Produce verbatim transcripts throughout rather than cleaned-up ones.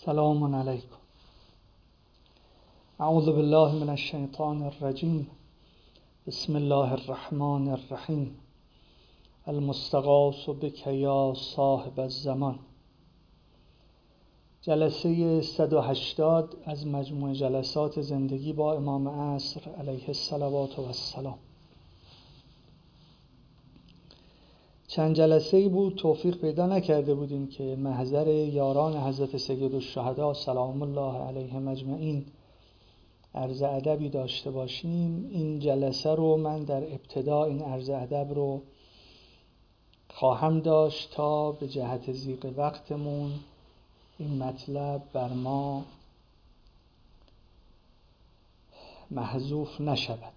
سلام علیکم. اعوذ بالله من الشیطان الرجیم. بسم الله الرحمن الرحیم. المستغاث بک یا صاحب الزمان. جلسه صد و هشتاد از مجموع جلسات زندگی با امام عصر علیه الصلوات و السلام. چند جلسه‌ای بود توفیق پیدا نکرده بودیم که محضر یاران حضرت سیدالشهدا سلام الله علیهم اجمعین عرض ادبی داشته باشیم. این جلسه رو من در ابتدا این عرض ادب رو خواهم داشت تا به جهت ضیق وقتمون این مطلب بر ما محذوف نشود.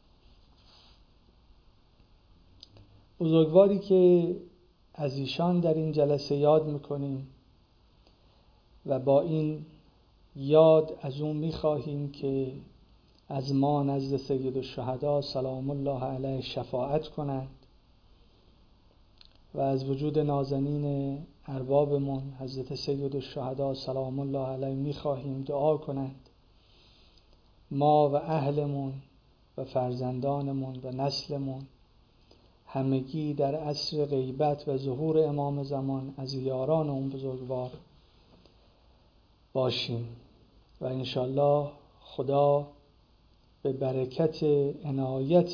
بزرگواری که از ایشان در این جلسه یاد میکنیم و با این یاد از اون میخواهیم که از ما نزد سیدالشهدا سلام الله علیه شفاعت کنند و از وجود نازنین اربابمون حضرت سیدالشهدا سلام الله علیه میخواهیم دعا کنند ما و اهلمون و فرزندانمون و نسلمون همگی در عصر غیبت و ظهور امام زمان از یاران اون بزرگوار باشیم و انشالله خدا به برکت عنایت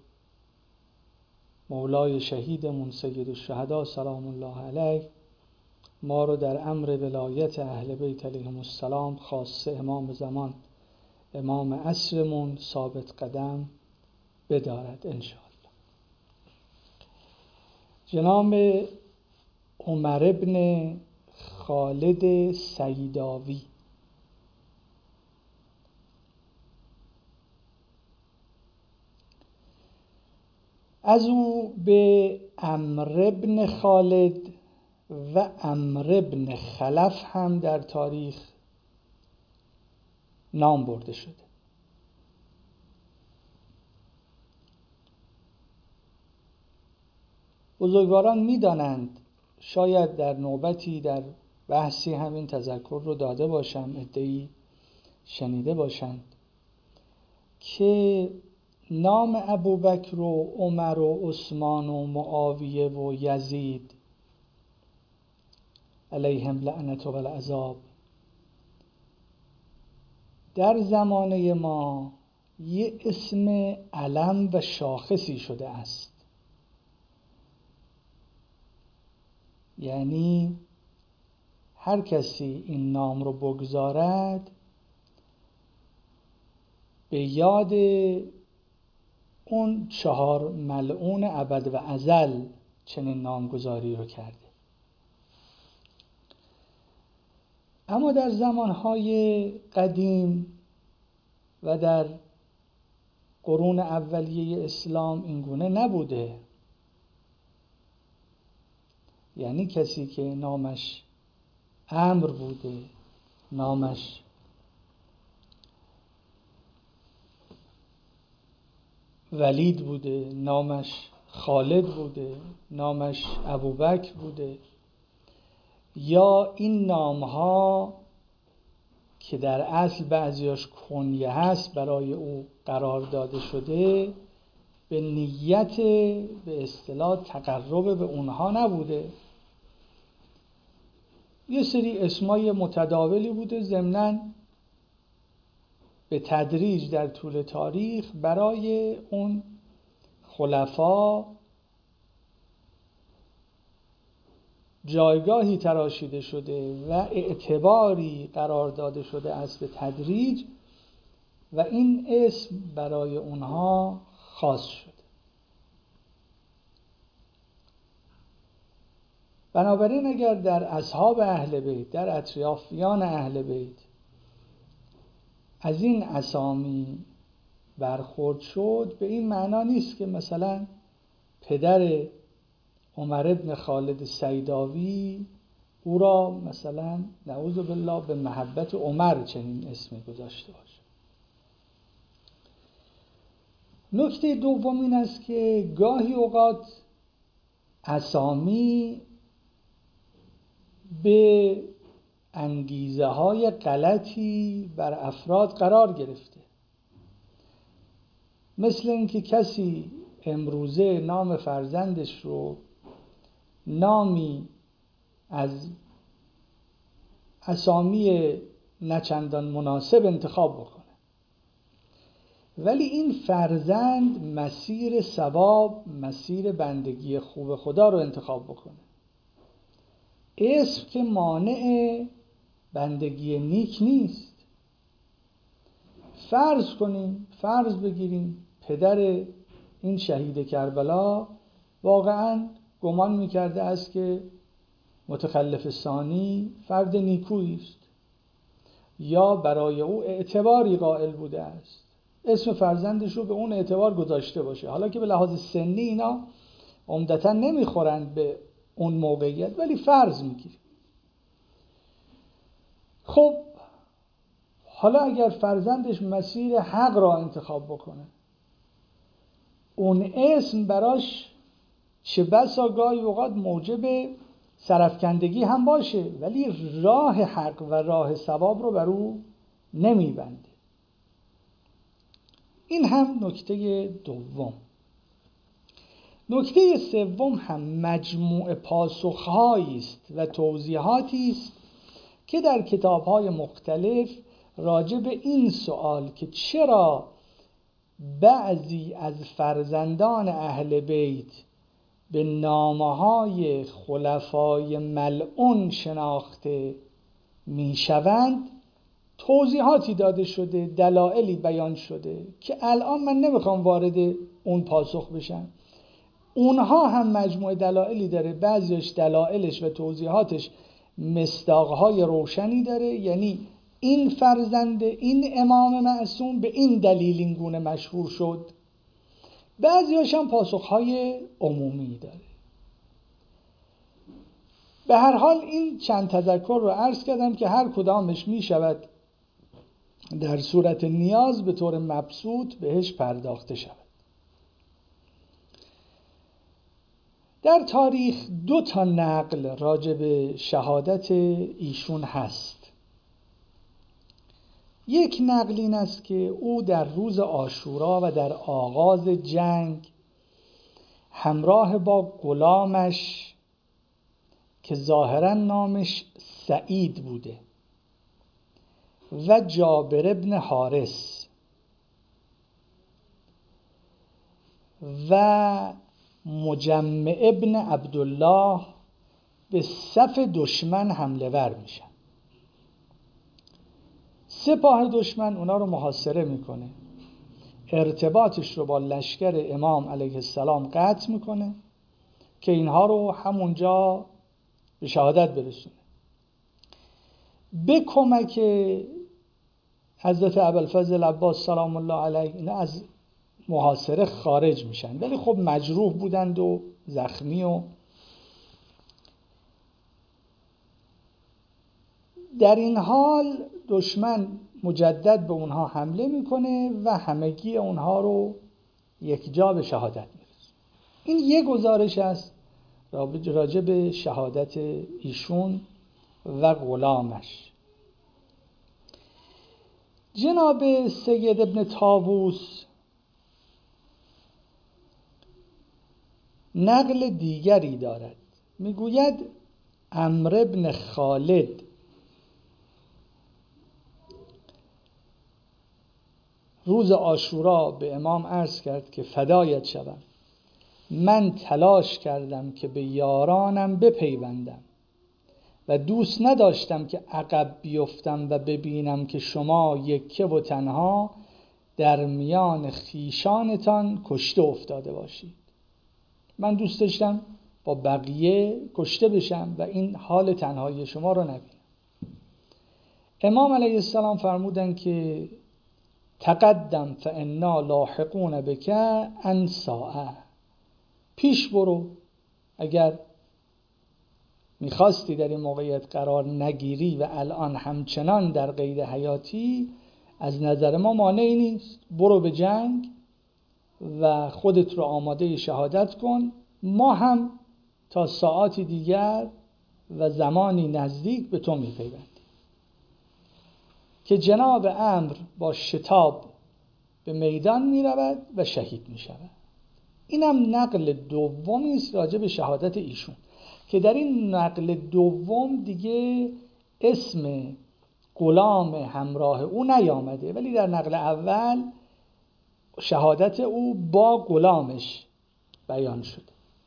مولای شهیدمون سیدالشهدا سلام الله علیه ما رو در امر ولایت اهل بیت علیهم السلام خاصه امام زمان امام عصرمون ثابت قدم بدارد انشالله. جناب عمر بن خالد سیداوی از او به عمرو بن خالد و عمرو بن خلف هم در تاریخ نام برده شده. بزرگواران می‌دانند، شاید در نوبتی در بحثی همین تذکر رو داده باشم، عده‌ای شنیده باشند که نام ابوبکر و عمر و عثمان و معاویه و یزید علیهم لعنت و العذاب در زمانه ما یه اسم علم و شاخصی شده است. یعنی هر کسی این نام رو بگذارد به یاد اون چهار ملعون ابد و ازل چنین نامگذاری رو کرده. اما در زمانهای قدیم و در قرون اولیه اسلام این گونه نبوده. یعنی کسی که نامش عمرو بوده، نامش ولید بوده، نامش خالد بوده، نامش ابوبکر بوده، یا این نامها که در اصل بعضیاش کنیه هست برای او قرار داده شده به نیت به اصطلاح تقرب به اونها نبوده. یه سری اسمای متداولی بوده ضمناً به تدریج در طول تاریخ برای اون خلفا جایگاهی تراشیده شده و اعتباری قرار داده شده است به تدریج و این اسم برای اونها خاص شده. بنابراین اگر در اصحاب اهل بیت، در اطرافیان اهل بیت از این اسامی برخورد شد، به این معنا نیست که مثلا پدر عمر بن خالد سیداوی او را مثلا نعوذ بالله به محبت عمر چنین اسمی گذاشته باشه. نکته دوم این است که گاهی اوقات اسامی به انگیزه های غلطی بر افراد قرار گرفته. مثل اینکه کسی امروزه نام فرزندش رو نامی از اسامی نچندان مناسب انتخاب بکنه، ولی این فرزند مسیر ثواب، مسیر بندگی خوب خدا رو انتخاب بکنه. اسم که مانع بندگی نیک نیست. فرض کنیم، فرض بگیریم پدر این شهید کربلا واقعاً گمان میکرده است که متخلف ثانی فرد نیکویی است یا برای او اعتباری قائل بوده است، اسم فرزندش رو به اون اعتبار گذاشته باشه، حالا که به لحاظ سنی اینا عمدتاً نمیخورند به اون موقعیت، ولی فرض میگیریم. خب حالا اگر فرزندش مسیر حق را انتخاب بکنه، اون اسم براش چه بسا گاهی اوقات موجب سرفکندگی هم باشه، ولی راه حق و راه ثواب رو بر او نمیبنده. این هم نکته دوم. نکته سوم هم مجموع پاسخهایی است و توضیحاتی است که در کتاب‌های مختلف راجع به این سوال که چرا بعضی از فرزندان اهل بیت به نامه‌های خلفای ملعون شناخته میشوند توضیحاتی داده شده، دلایلی بیان شده که الان من نمیخوام وارد اون پاسخ بشم. اونها هم مجموعه دلایلی داره، بعضیش دلایلش و توضیحاتش مصداقهای روشنی داره، یعنی این فرزند این امام معصوم به این دلیل این گونه مشهور شد. بعضیش هم پاسخهای عمومی داره. به هر حال این چند تذکر رو عرض کردم که هر کدامش می شود در صورت نیاز به طور مبسوط بهش پرداخته شود. در تاریخ دو تا نقل راجع به شهادت ایشون هست. یک نقل این است که او در روز عاشورا و در آغاز جنگ همراه با غلامش که ظاهراً نامش سعید بوده و جابر ابن حارس و مجمع ابن عبدالله به صف دشمن حمله ور میشن. سپاه دشمن اونا رو محاصره میکنه، ارتباطش رو با لشکر امام علیه السلام قطع میکنه که اینها رو همونجا به شهادت برسونه. به کمک حضرت ابوالفضل عباس سلام الله علیه اینا از محاصره خارج میشن، ولی خب مجروح بودند و زخمی و در این حال دشمن مجدد به اونها حمله میکنه و همگی اونها رو یک جا به شهادت میرسونه. این یک گزارش است راجع به شهادت ایشون و غلامش. جناب سید ابن طاووس نقل دیگری دارد، میگوید عمرو ابن خالد روز عاشورا به امام عرض کرد که فدایت شوم، من تلاش کردم که به یارانم بپیوندم و دوست نداشتم که عقب بیفتم و ببینم که شما یکه و تنها در میان خیشانتان کشته افتاده باشید. من دوست داشتم با بقیه کشته بشم و این حال تنهایی شما رو نبینم. امام علیه السلام فرمودن که تقدم فانا لاحقون بک عن ساعه، پیش برو، اگر میخواستی در این موقعیت قرار نگیری و الان همچنان در قید حیاتی، از نظر ما مانعی نیست، برو به جنگ و خودت رو آماده شهادت کن، ما هم تا ساعاتی دیگر و زمانی نزدیک به تو میپیوندیم. که جناب عمرو با شتاب به میدان می رود و شهید می شود. اینم نقل دومی است راجع به شهادت ایشون که در این نقل دوم دیگه اسم غلام همراه او نیامده، ولی در نقل اول شهادت او با غلامش بیان شده.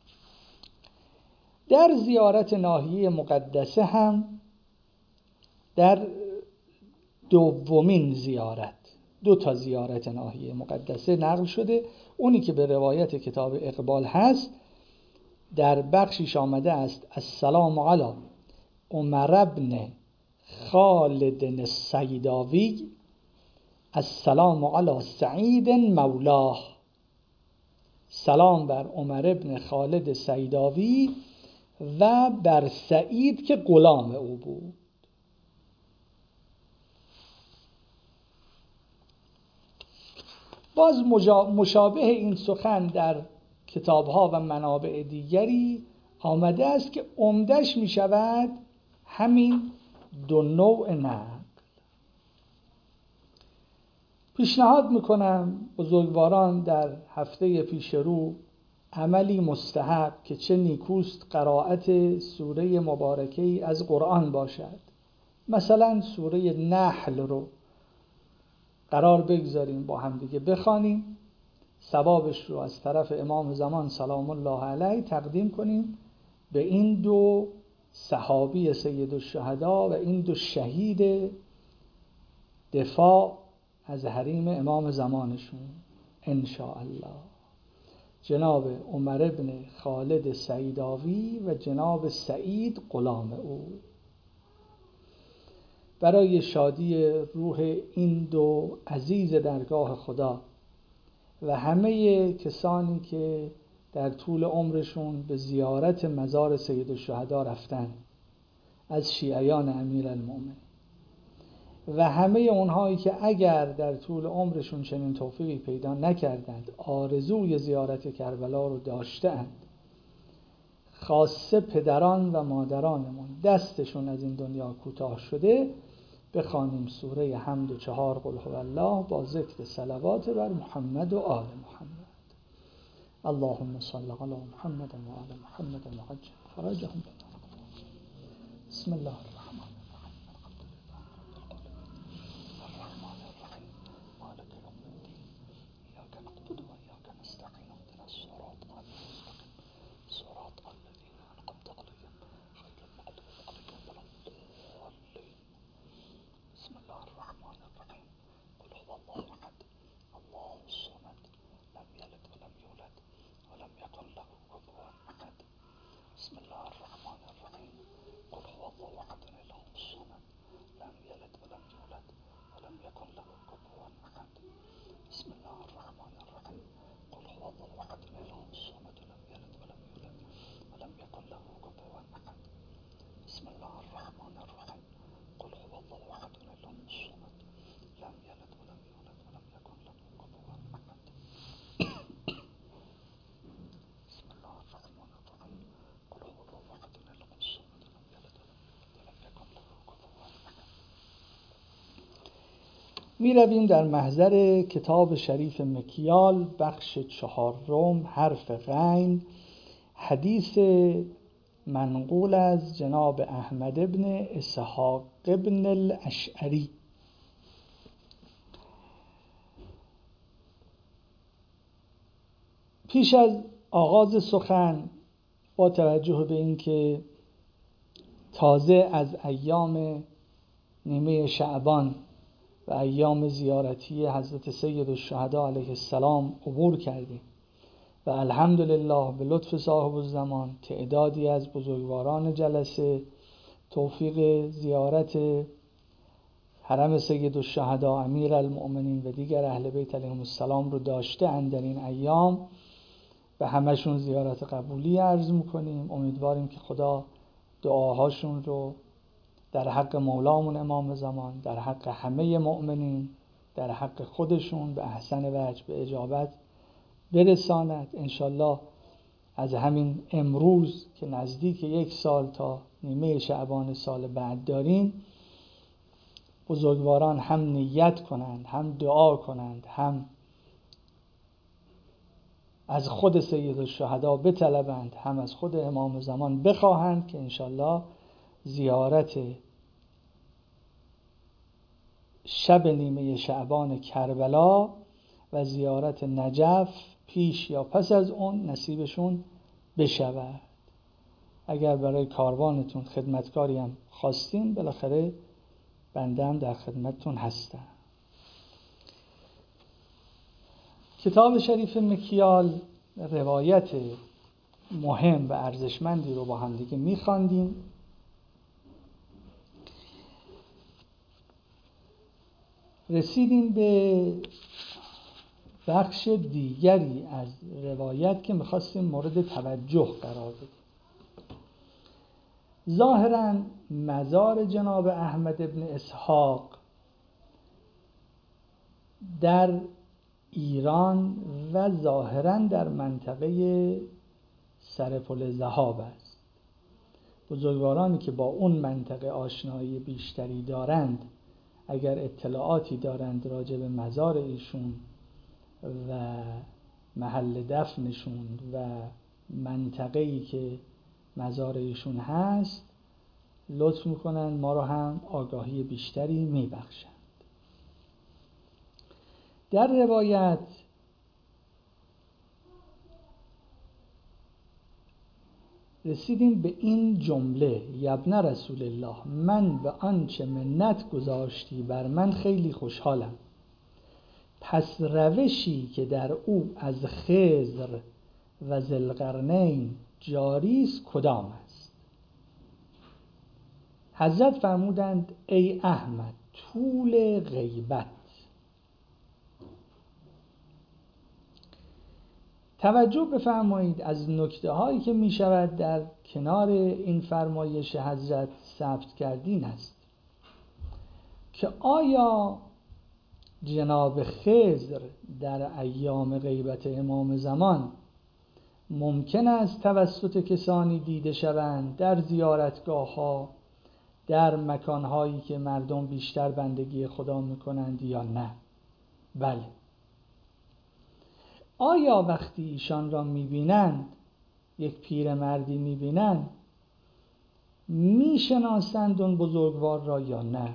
در زیارت ناحیه مقدسه هم در دومین زیارت دو تا زیارت ناحیه مقدسه نقل شده. اونی که به روایت کتاب اقبال هست در بخشیش آمده است السلام علی عمر بن خالد السیداوی السلام علی سعید مولاه، سلام بر عمر بن خالد سیداوی و بر سعید که غلام او بود. باز مشابه این سخن در کتاب‌ها و منابع دیگری آمده است که عمدش می شود همین دو نوع نقل. پیشنهاد میکنم بزرگواران در هفته پیش رو عملی مستحب که چه نیکوست قرائت سوره مبارکه‌ای از قرآن باشد. مثلا سوره نحل رو قرار بگذاریم با هم دیگه بخوانیم، ثوابش رو از طرف امام زمان سلام الله علیه تقدیم کنیم به این دو صحابی سید الشهدا و این دو شهید دفاع از حریم امام زمانشون ان شاء الله، جناب عمر بن خالد سیداوی و جناب سعید غلام او. برای شادی روح این دو عزیز درگاه خدا و همه کسانی که در طول عمرشون به زیارت مزار سید الشهدا رفتن از شیعیان امیرالمومنین و همه اونهایی که اگر در طول عمرشون چنین توفیقی پیدا نکردند آرزوی زیارت کربلا رو داشتند، خاصه پدران و مادرانمون دستشون از این دنیا کوتاه شده، بخوانیم سوره حمد و چهار قل هو الله با ذکر صلوات بر محمد و آل محمد. اللهم صل علی محمد و آل محمد و عجل فرجهم. بسم الله الرحمن الرحیم. الرحمن الرحیم مالک یوم الدین ایاک نعبد و ایاک نستعین اهدنا الصراط المستقیم صراط الذین انعمت علیهم غیر المغضوب علیهم ولا الضالین. بسم الله الرحمن الرحیم قل هو الله احد الله الصمد لم يلد ولم يولد ولم يكن له كفوا احد. بسم الله الرحمن الرحیم قل هو الله احد الله الصمد لم يلد ولم يولد ولم يكن له كفوا احد. بسم الله الرحمن الرحیم قل هو الله احد الله الصمد لم يلد ولم يولد ولم يكن له كفوا احد. بسم الله الرحمن الرحیم قل هو الله احد الله الصمد لم يلد ولم يولد ولم يكن له كفوا احد. بسم الله الرحمن الرحیم قل هو الله احد الله الصمد لم يلد ولم يولد ولم يكن له كفوا احد. می رویم در محضر کتاب شریف مکیال بخش چهارم حرف غین، حدیث منقول از جناب احمد ابن اسحاق ابن الاشعری. پیش از آغاز سخن با توجه به اینکه تازه از ایام نیمه شعبان و ایام زیارتی حضرت سید الشهدا علیه السلام عبور کردیم و الحمدلله به لطف صاحب الزمان تعدادی از بزرگواران جلسه توفیق زیارت حرم سید الشهدا امیرالمؤمنین و دیگر اهل بیت علیهم السلام رو داشته اند، در این ایام به همشون زیارت قبولی عرض میکنیم. امیدواریم که خدا دعاهاشون رو در حق مولامون امام زمان، در حق همه مؤمنین، در حق خودشون به احسن وجه به اجابت برساند. انشالله از همین امروز که نزدیک یک سال تا نیمه شعبان سال بعد داریم بزرگواران هم نیت کنند، هم دعا کنند، هم از خود سید الشهدا بطلبند، هم از خود امام زمان بخواهند که انشالله زیارت شب نیمه شعبان کربلا و زیارت نجف پیش یا پس از اون نصیبشون بشود. اگر برای کاروانتون خدمتکاری هم خواستین، بالاخره بنده هم در خدمتتون هستم. کتاب شریف مکیال روایت مهم و ارزشمندی رو با هم دیگه می‌خواندیم. رسیدیم به بخش دیگری از روایت که می‌خواستیم مورد توجه قرار بدیم. ظاهراً مزار جناب احمد ابن اسحاق در ایران و ظاهراً در منطقه سرپل ذهاب است. بزرگوارانی که با اون منطقه آشنایی بیشتری دارند، اگر اطلاعاتی دارند راجع به مزار ایشون و محل دفنشون و منطقه‌ای که مزار ایشون هست، لطف میکنن ما رو هم آگاهی بیشتری میبخشند. در روایت رسیدیم به این جمله: یبن رسول الله، من به آنچه منت گذاشتی بر من خیلی خوشحالم. پس روشی که در او از خضر و ذوالقرنین جاری است کدام است؟ حضرت فرمودند ای احمد، طول غیبت. توجه بفرمایید از نکته هایی که می شود در کنار این فرمایش حضرت ثبت کردین است که آیا جناب خضر در ایام غیبت امام زمان ممکن است توسط کسانی دیده شوند در زیارتگاه ها، در مکان هایی که مردم بیشتر بندگی خدا میکنند یا نه؟ بله. آیا وقتی ایشان را میبینند، یک پیرمردی میبینند، میشناسند اون بزرگوار را یا نه؟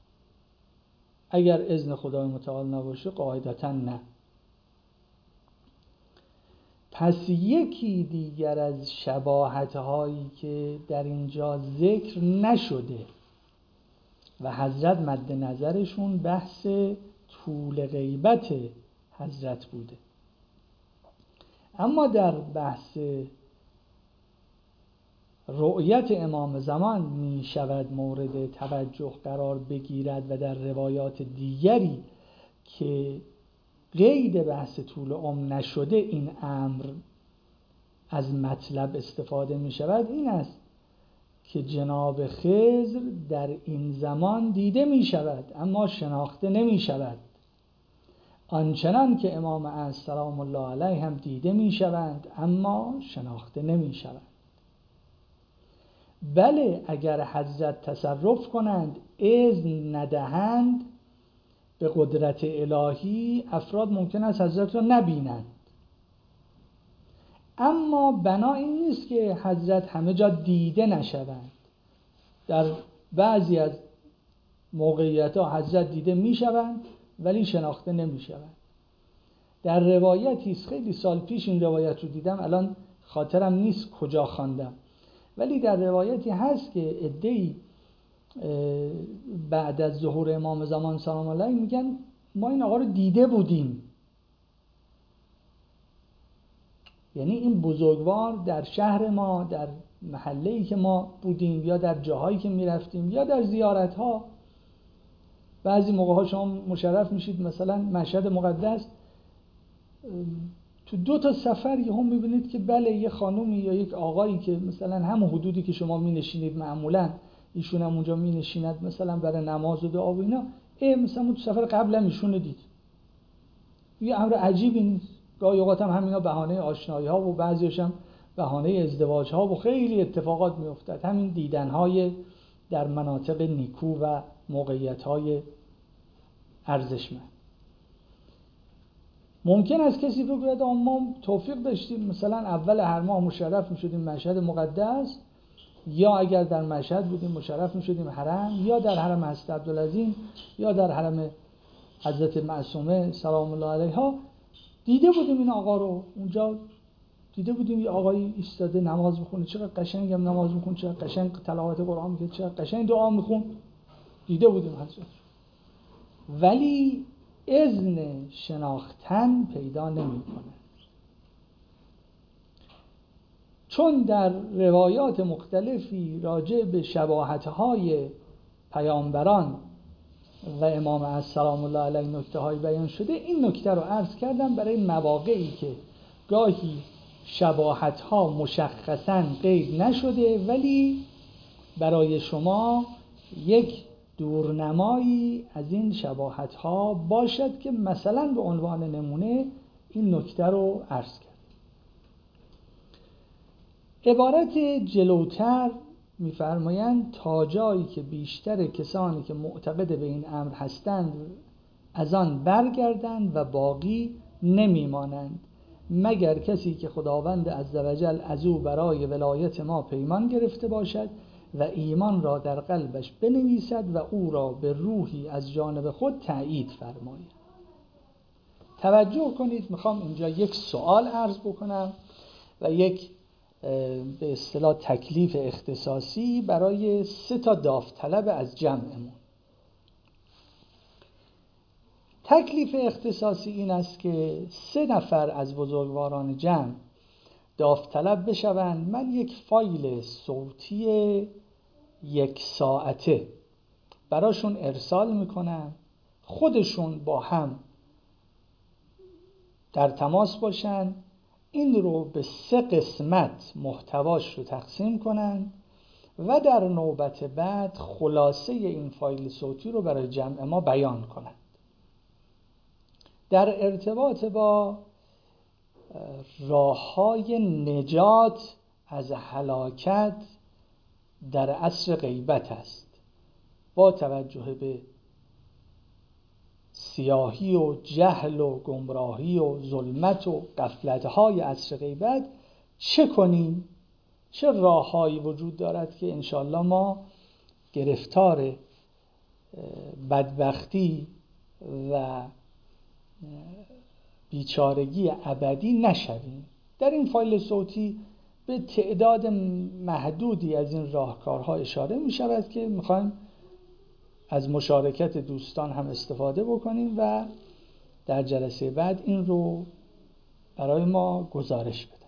اگر اذن خدای متعال نباشه قاعدتا نه. پس یکی دیگر از شباهت هایی که در اینجا ذکر نشده و حضرت مد نظرشون بحث طول غیبت حضرت بوده، اما در بحث رؤیت امام زمان می شود مورد توجه قرار بگیرد و در روایات دیگری که قید بحث طول عمر نشده این امر از مطلب استفاده می شود. این است که جناب خضر در این زمان دیده می شود اما شناخته نمی شود، آنچنان که امام اعظم سلام الله علیه هم دیده می شوند اما شناخته نمی شوند. بله، اگر حضرت تصرف کنند، اذن ندهند به قدرت الهی، افراد ممکن است حضرت را نبینند، اما بنا این نیست که حضرت همه جا دیده نشوند. در بعضی از موقعیت ها حضرت دیده می شوند ولی شناخته نمی شوند. در روایتی خیلی سال پیش این روایت رو دیدم، الان خاطرم نیست کجا خواندم، ولی در روایتی هست که عده‌ای بعد از ظهور امام زمان سلام الله علیه میگن ما این آقا رو دیده بودیم. یعنی این بزرگوار در شهر ما، در محله‌ای که ما بودیم یا در جاهایی که میرفتیم یا در زیارت‌ها، بعضی موقع‌ها شما مشرف میشید مثلا مشهد مقدس، تو دو تا سفر یهو میبینید که بله یه خانومی یا یک آقایی که مثلا هم حدودی که شما مینشینید معمولا ایشون هم اونجا مینشیند مثلا برای نماز و دعا و اینا، ای مثلا تو سفر قبل هم ایشون دید. یه امر عجیبی نیست. گاهی اوقات هم همینا بهانه آشنایی ها و بعضیش هم بهانه ازدواج ها و خیلی اتفاقات میافتاد. همین دیدن های در مناطق نیکو و موقعیت‌های ارزشمند. ممکن است کسی بگوید ما توفیق داشتیم مثلا اول هر ماه مشرف می‌شدیم مشهد مقدس، یا اگر در مشهد بودیم مشرف می‌شدیم حرم، یا در حرم حضرت عبدالعظیم، یا در حرم حضرت معصومه سلام الله علیها. دیده بودیم این آقا رو اونجا، دیده بودیم یه آقایی ایستاده نماز میخونه، چقدر قشنگ هم نماز میخونه، چقدر قشنگ تلاوت قرآن میکنه، چقدر قشنگ دعا میخونه. دیده بودیم حضرت، ولی اذن شناختن پیدا نمیکنه. چون در روایات مختلفی راجع به شباهت‌های پیامبران و امام از سلام الله علیه نکته‌های بیان شده، این نکته رو عرض کردم برای مواقعی که گاهی شباهت‌ها مشخصاً قید نشده ولی برای شما یک دورنمایی از این شباهت‌ها باشد که مثلا به عنوان نمونه این نکته رو عرض کرد. عبارت جلوتر می‌فرمایند تا جایی که بیشتر کسانی که معتقد به این امر هستند از آن برگردند و باقی نمیمانند مگر کسی که خداوند عزوجل از او برای ولایت ما پیمان گرفته باشد و ایمان را در قلبش بنویسد و او را به روحی از جانب خود تأیید فرماید. توجه کنید، میخوام اینجا یک سوال عرض بکنم و یک به اصطلاح تکلیف اختصاصی برای سه تا داوطلب از جمعمون. تکلیف اختصاصی این است که سه نفر از بزرگواران جمع داوطلب بشوند. من یک فایل صوتی یک ساعته براشون ارسال میکنم، خودشون با هم در تماس باشن، این رو به سه قسمت محتواش رو تقسیم کنن و در نوبت بعد خلاصه این فایل صوتی رو برای جمع ما بیان کنن. در ارتباط با راه‌های نجات از هلاکت در عصر غیبت است، با توجه به سیاهی و جهل و گمراهی و ظلمت و غفلت‌های عصر غیبت چه کنیم؟ چه راه‌هایی وجود دارد که انشالله ما گرفتار بدبختی و بیچارگی ابدی نشویم؟ در این فایل صوتی به تعداد محدودی از این راهکارها اشاره می شود که میخوایم از مشارکت دوستان هم استفاده بکنیم و در جلسه بعد این رو برای ما گزارش بدن.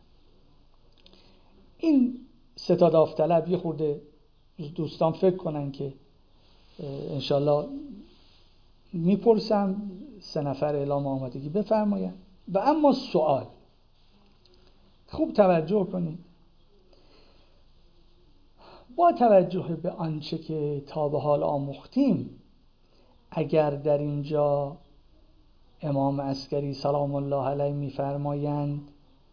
این سه تا داوطلب یه خورده دوستان فکر کنن که انشالله میپرسم، سه نفر اعلام آمادگی بفرمایند. و اما سوال، خوب توجه کنید، با توجه به آنچه که تا به حال آموختیم، اگر در اینجا امام عسکری سلام الله علیه میفرمایند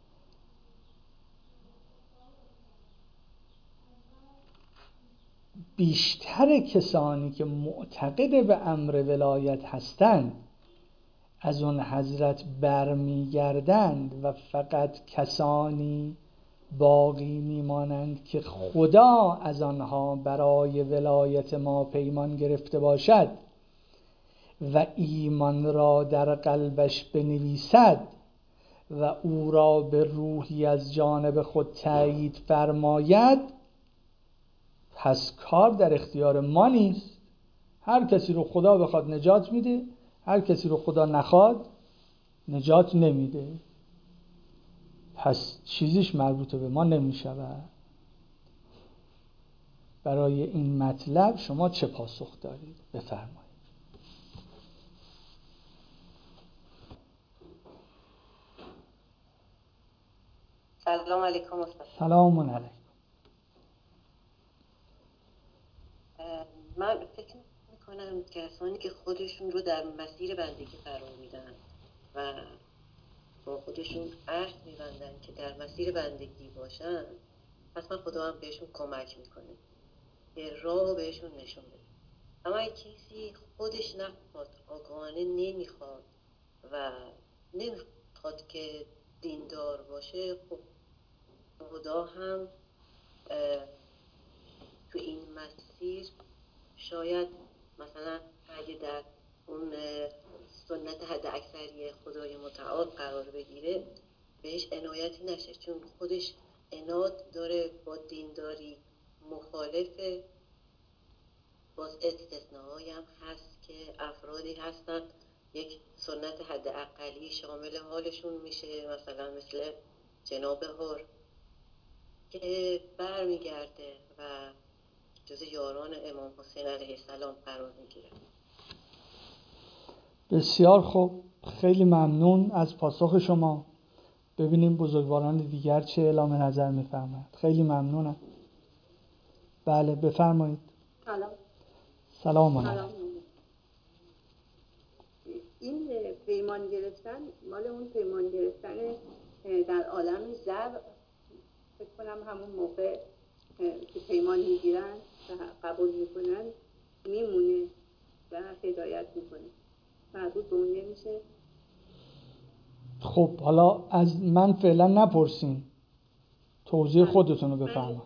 بیشتر کسانی که معتقد به امر ولایت هستند از اون حضرت برمیگردند و فقط کسانی باقی میمانند که خدا از آنها برای ولایت ما پیمان گرفته باشد و ایمان را در قلبش بنویسد و او را به روحی از جانب خود تأیید فرماید، پس کار در اختیار ما نیست. هر کسی رو خدا بخواد نجات میده، هر کسی رو خدا نخواد نجات نمیده. پس چیزیش مربوط به ما نمیشود. برای این مطلب شما چه پاسخ دارید؟ بفرمایید. سلام علیکم استاد. سلام علیکم. من فکر میکنم کسانی که خودشون رو در مسیر بندگی قرار میدن و با خودشون عهد میبندن که در مسیر بندگی باشن، پس من خدا هم بهشون کمک میکنه، یه راه بهشون نشون بده. اما اگه کسی خودش نخواد، آگاهانه نمیخواد و نمیخواد که دیندار باشه، خب خدا هم تو این مسیر شاید مثلا اگه در اون سنت حد اکثری خدای متعال قرار بگیره بهش عنایتی نشه، چون خودش عناد داره، با دینداری مخالفه. باز استثناهایی هم هست که افرادی هستن یک سنت حد اقلی شامل حالشون میشه، مثلا مثل جناب هور که برمیگرده و جز یاران امام حسین علیه السلام قرار میگیره. بسیار خوب، خیلی ممنون از پاسخ شما. ببینیم بزرگواران دیگر چه اعلام نظر میفرمایند. خیلی ممنونم. بله بفرمایید. سلام. سلام سلام. علیکم. این پیمان گرفتن مال اون پیمان گرفتن در عالم زر، فکر کنم همون موقع که پیمان میگیرن و قبول میکنن میمونه و هدایت میکنه، مربوط به اون نمیشه. خب حالا از من فعلا نپرسین، توضیح خودتون رو بفرمایید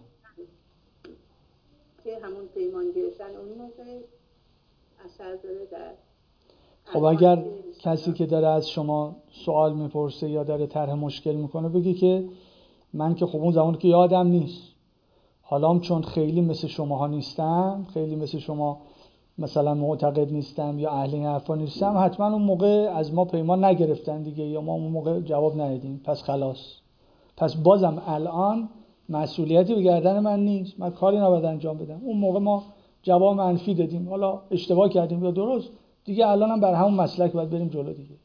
که همون پیمان گرفتن اون موقع اثر داره در. خب اگر کسی که داره از شما سوال میپرسه یا داره طرح مشکل میکنه بگی که من که خب اون زمانی که یادم نیست، حالام چون خیلی مثل شماها نیستم، خیلی مثل شما مثلا معتقد نیستم یا اهل این حرفا نیستم، حتما اون موقع از ما پیمان نگرفتن دیگه، یا ما اون موقع جواب ندادیم، پس خلاص. پس بازم الان مسئولیتی به گردن من نیست، من کاری نباید انجام بدم. اون موقع ما جواب منفی دادیم، حالا اشتباه کردیم یا درست، دیگه الان هم بر همون مسلک باید بریم جلو دیگه.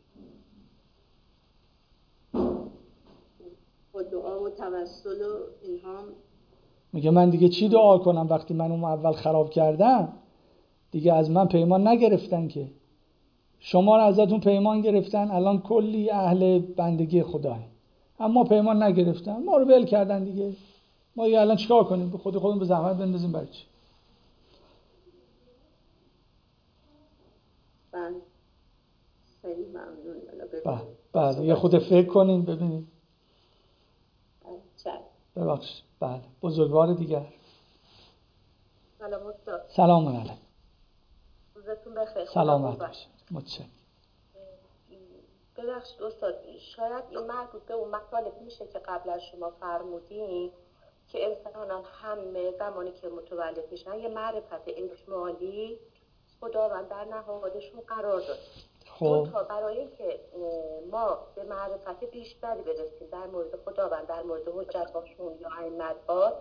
با دعا و توسل و اینها میگه من دیگه چی دعا کنم وقتی من اون اول خراب کردم؟ دیگه از من پیمان نگرفتن که. شما رو ازتون پیمان گرفتن، الان کلی اهل بندگی خدای، اما پیمان نگرفتن، ما رو ول کردن دیگه. ما دیگه الان چیکار کنیم؟ به خود خودمون به زحمت بندازیم برای چی؟ بله خیلی ممنون. بله بله یه خود فکر کنین ببینید. چشم. ببخشید. بله بزرگوار دیگر. سلام استاد. سلام علیکم. روزتون بخیر. سلامت باشید. متشکرم. ببخشید استاد، شاید این مربوط به اون مطالب میشه که قبل از شما فرمودین که انسانان همه زمانی که متولد میشن یه معرفت اجمالی خداوند در نهادشون قرار داد. خب تا برای اینکه ما به معرفت بیشتری برسیم در مورد خداوند، در مورد حجت‌هاشون یا ائمه‌ها،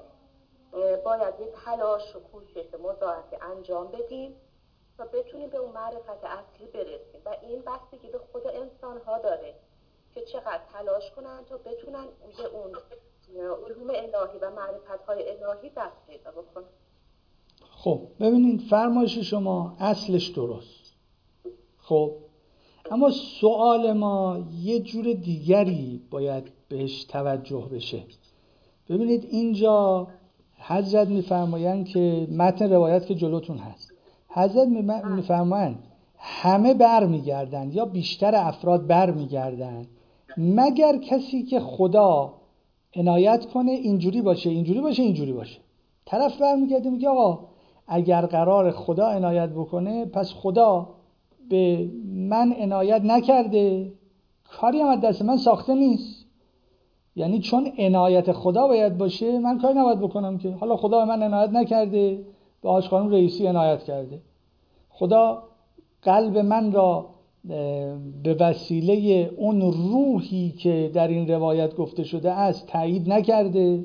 باید یه تلاش و کوشش مضاعفی انجام بدیم تا بتونیم به اون معرفت اصلی برسیم و این بستگی به خود انسان‌ها داره که چقدر تلاش کنن تا بتونن به اون علوم الهی و معرفت‌های الهی دست پیدا بکنن. خب ببینید فرمایش شما اصلش درست. خب اما سوال ما یه جور دیگری باید بهش توجه بشه. ببینید اینجا حضرت میفرمایند که متن روایت که جلوتون هست، حضرت میفرمایند همه بر میگردن یا بیشتر افراد بر میگردن مگر کسی که خدا عنایت کنه اینجوری باشه اینجوری باشه اینجوری باشه. طرف بر میگرده میگه آقا اگر قرار خدا عنایت بکنه پس خدا به من عنایت نکرده، کاری هم از دست من ساخته نیست. یعنی چون عنایت خدا باید باشه من کاری نباید بکنم که. حالا خدا به من عنایت نکرده، به آج خانم رئیسی عنایت کرده. خدا قلب من را به وسیله اون روحی که در این روایت گفته شده است تایید نکرده،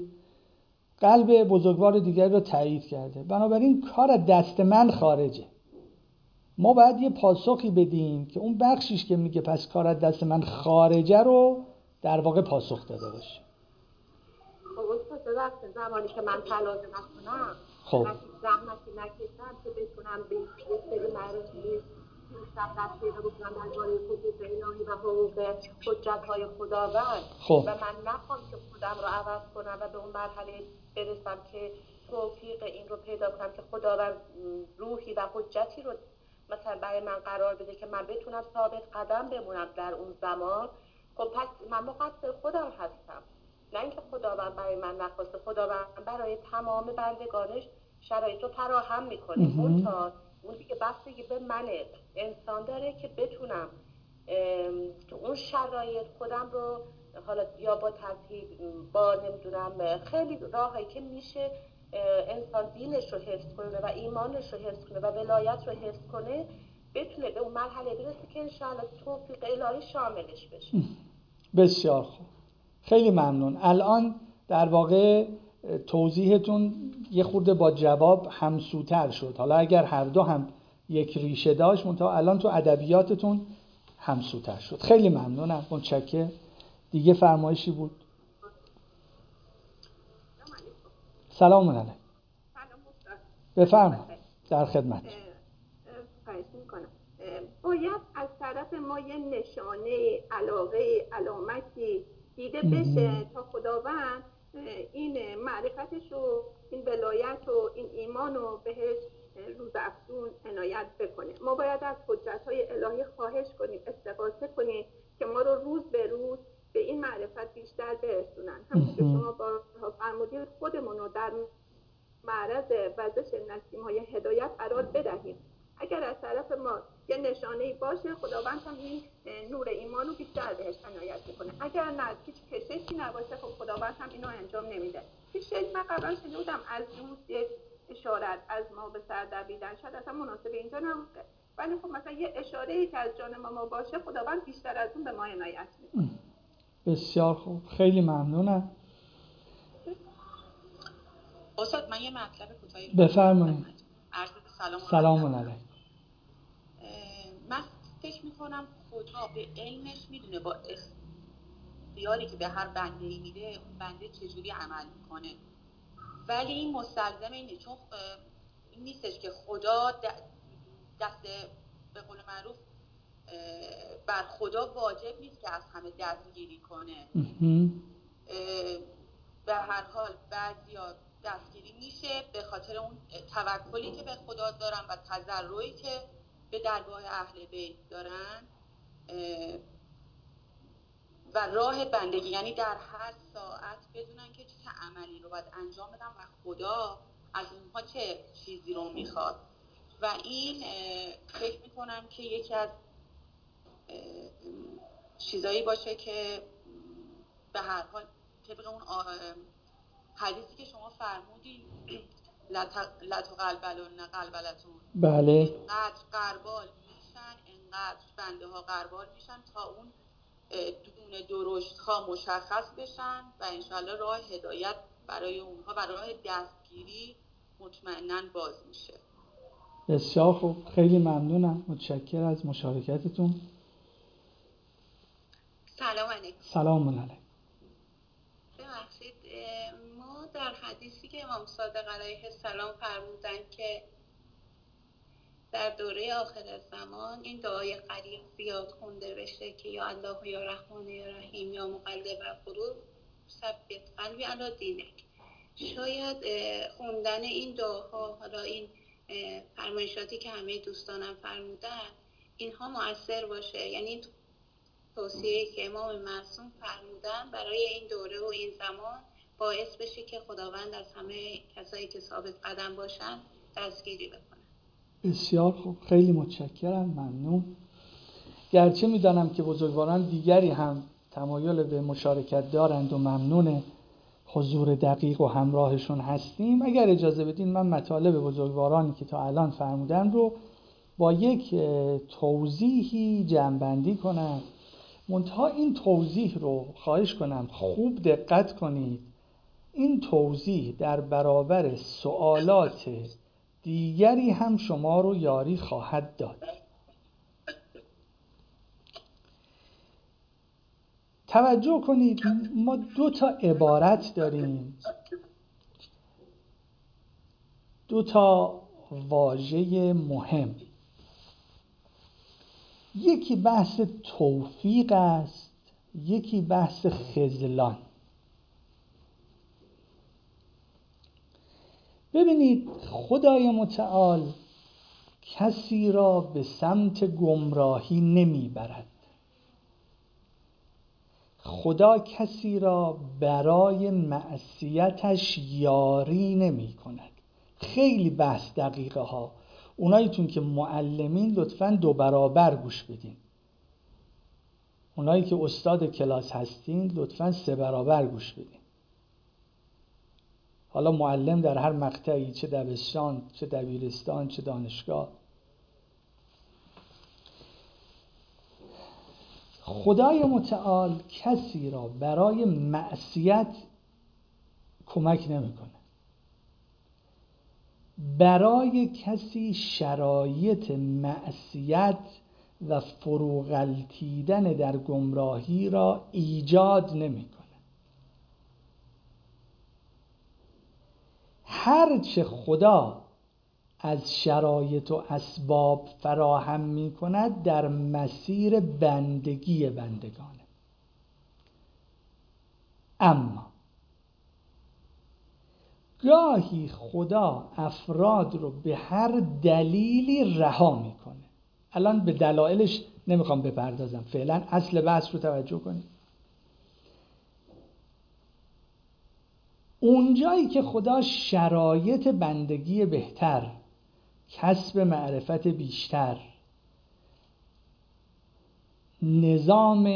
قلب بزرگوار دیگر را تایید کرده. بنابراین کار از دست من خارجه. ما باید یه پاسخی بدیم که اون بخشیش که میگه پس کار از دست من خارجه رو در واقع پاسخ داده باشه. خب استاد ببخشید زمانی که من تلاش نکنم، خب زحمتی نکشم که بتونم به یه سری معرفی بیشتر دست پیدا بکنم درباره حقوق الهی و حقوق حجت‌های خداوند خب و من نخوام که خودم رو عوض کنم و به اون مرحله برسم که توفیق این رو پیدا کنم که خداوند روحی و حجتی رو مثلا برای من قرار بده که من بتونم ثابت قدم بمونم در اون زمان، خب پس من مقصر خودم هستم. نه اینکه خداوند برای من نخواسته، خداوند برای تمام بندگانش شرایط رو فراهم میکنه. منتها اون دیگه بستگی به من انسان داره که بتونم تو اون شرایط خودم رو حالا یا با تضحیه، با نمیدونم خیلی راهایی که میشه انسان دینش رو حفظ کنه و ایمانش رو حفظ کنه و ولایت رو حفظ کنه، بتونه به اون مرحله برسه که انشاءالله توفیق الهی شاملش بشه. بسیار خوب، خیلی ممنون. الان در واقع توضیحتون یه خورده با جواب همسوتر شد. حالا اگر هر دو هم یک ریشه داشت، منتها الان تو ادبیاتتون همسوتر شد. خیلی ممنونم، متشکرم. دیگه فرمایشی بود؟ سلام علیکم. بفرمایید، در خدمت. خواهش میکنم. باید از طرف ما یه نشانه، علاقه، علامتی دیده بشه تا خداوند این معرفتش و این ولایت و این ایمان رو بهش روزافزون عنایت بکنه. ما باید از حجت‌های الهی خواهش کنیم، استغاثه کنیم که ما رو روز به روز به این معرفت بیشتر برسونن. همونطور که شما بارها فرمودید خودمون رو در معرض وزش نسیم‌های هدایت قرار بدهیم. اگر از طرف ما یه نشانه‌ای باشه، خداوند هم این نور ایمان رو بیشتر بهش عنایت میکنه. اگر نه، هیچ کششی نباشه، خب خداوند هم اینو انجام نمیده. هیچ شیء من قبلا شنیدم از دوست یک اشارت از ما به سر دویدن، شاید اصلا مناسب اینجا نبوده، ولی خب مثلا یه اشاره‌ای که از جان ما باشه، خداوند بیشتر از اون به ما عنایت میکنه. بسیار خوب، خیلی ممنونم. استاد من یه مطلب کوتاهی بفرمایید. عرض سلام سلام علیکم. من فکر میکنم خدا به علمش میدونه با اختیاری که به هر بنده ای میده اون بنده چجوری عمل میکنه، ولی این مستلزم اینه، چون این نیستش که خدا دست به قول معروف بر خدا واجب نیست که از همه دستگیری کنه. به هر حال بعضیا دستگیری میشه به خاطر اون توکلی که به خدا دارن و تضرعی که به درگاه اهل بیت دارن و راه بندگی، یعنی در هر ساعت بدونن که چه عملی رو باید انجام بدن و خدا از اونها چه چیزی رو میخواد. و این فکر میکنم که یکی از چیزایی باشه که به هر حال طبق اون حدیثی که شما فرمودین لتو قلبلون قلبلتون، بله، اینقدر قربال میشن، اینقدر بنده ها قربال میشن تا اون دونه درشت ها مشخص بشن و انشالله راه هدایت برای اونها و راه دستگیری مطمئناً باز میشه. بسیار خوب، خیلی ممنونم، متشکرم از مشارکتتون. سلام علیکم. سلام علیکم. ببخشید، ما در حدیثی که امام صادق علیه السلام فرمودن که در دوره آخر زمان این دعای قریب زیاد خونده بشه که یا الله یا رحمان یا رحیم یا مقلب القلوب ثبت قلبی علی دینک. شاید خوندن این دعاها، حالا این فرمایشاتی که همه دوستانم فرمودن، اینها مؤثر باشه، یعنی توصیه‌ای که امام معصوم فرمودن برای این دوره و این زمان باعث بشه که خداوند از همه کسایی که ثابت قدم باشن دستگیری بکنه. بسیار خوب، خیلی متشکرم، ممنون. گرچه میدانم که بزرگواران دیگری هم تمایل به مشارکت دارند و ممنون حضور دقیق و همراهشون هستیم. اگر اجازه بدین من مطالب بزرگوارانی که تا الان فرمودن رو با یک توضیحی جمع‌بندی کنم. منتها این توضیح رو خواهش کنم خوب دقت کنید. این توضیح در برابر سوالات دیگری هم شما رو یاری خواهد داد. توجه کنید، ما دو تا عبارت داریم، دو تا واژه مهم. یکی بحث توفیق است، یکی بحث خذلان. ببینید خدای متعال کسی را به سمت گمراهی نمیبرد. خدا کسی را برای معصیتش یاری نمی کند. خیلی بحث دقیقه ها. اوناییتون که معلمین لطفاً دو برابر گوش بدین. اونایی که استاد کلاس هستین لطفاً سه برابر گوش بدین. حالا معلم در هر مقطعی، چه دبستان، چه دبیرستان، چه دانشگاه. خدای متعال کسی را برای معصیت کمک نمیکنه. برای کسی شرایط معصیت و فروغلتیدن در گمراهی را ایجاد نمیکنه. هرچه خدا از شرایط و اسباب فراهم می کند در مسیر بندگی بندگانه. اما گاهی خدا افراد رو به هر دلیلی رها میکنه. الان به دلایلش نمیخوام بپردازم، فعلا اصل بحث رو توجه کنید. اونجایی که خدا شرایط بندگی بهتر، کسب معرفت بیشتر، نظام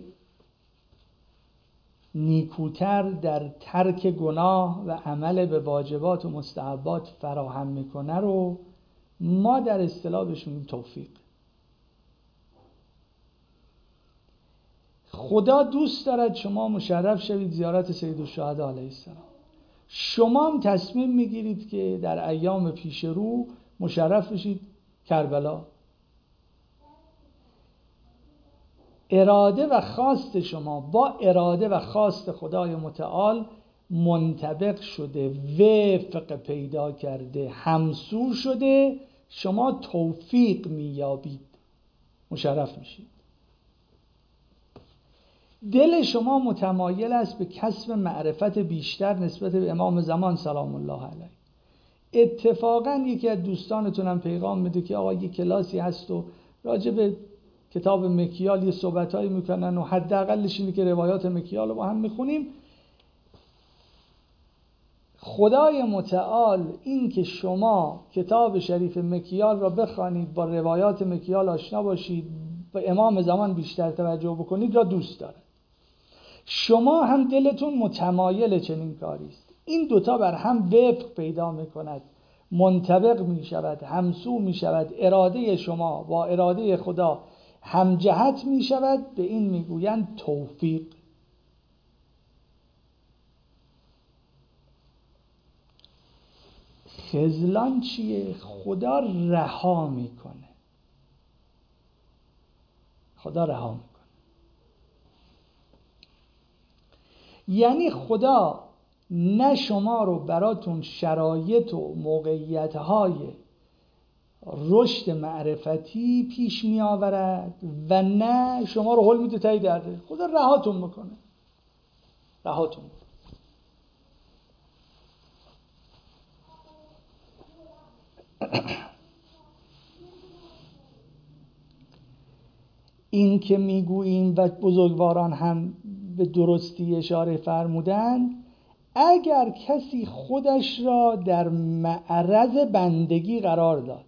نیکوتر در ترک گناه و عمل به واجبات و مستحبات فراهم میکنه رو ما در اصطلاح بهش میگیم توفیق. خدا دوست دارد شما مشرف شوید زیارت سیدالشهدا علیه السلام. شما هم تصمیم میگیرید که در ایام پیش رو مشرف بشید کربلا. اراده و خواست شما با اراده و خواست خدای متعال منطبق شده، وفق پیدا کرده، همسو شده، شما توفیق میابید، مشرف میشید. دل شما متمایل است به کسب معرفت بیشتر نسبت به امام زمان سلام الله علیه. اتفاقا یکی از دوستانتونم پیغام میده که آقا یه کلاسی هست و راجع به کتاب مکیال یه صحبتایی میکنن و حداقلش اینه که روایات مکیال رو با هم میخونیم. خدای متعال این که شما کتاب شریف مکیال را بخوانید، با روایات مکیال آشنا باشید، به امام زمان بیشتر توجه بکنید را دوست داره. شما هم دلتون متمایل چنین کاری است. این دوتا بر هم وفق پیدا میکند، منطبق میشود، همسو میشود، اراده شما با اراده خدا همجهت میشود. به این میگویند توفیق. خذلان چیه؟ خدا رها میکنه. خدا رها میکنه یعنی خدا نه شما رو براتون شرایط و موقعیت‌های رشد معرفتی پیش می آورد و نه شما رو هل میده تایی درده. خدا رهاتون میکنه. رهاتون میکنه. این که میگوییم و بزرگواران هم به درستی اشاره فرمودند، اگر کسی خودش را در معرض بندگی قرار داد،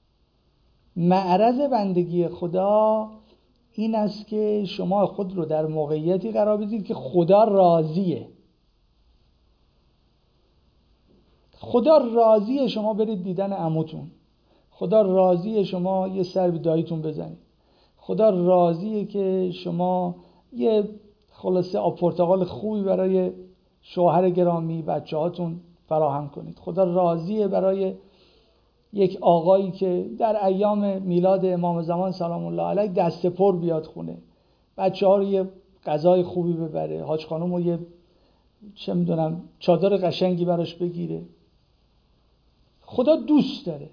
معرض بندگی خدا این است که شما خود رو در موقعیتی قرار بدید که خدا راضیه. خدا راضیه شما برید دیدن عموتون. خدا راضیه شما یه سر به داییتون بزنید. خدا راضیه که شما یه خلاصه آب پرتقال خوبی برای شوهر گرامی بچه هاتون فراهم کنید. خدا راضیه برای یک آقایی که در ایام میلاد امام زمان سلام الله علیه دست پر بیاد خونه، بچه ها رو یه غذای خوبی ببره، حاج خانم رو یه چه میدونم چادر قشنگی براش بگیره. خدا دوست داره.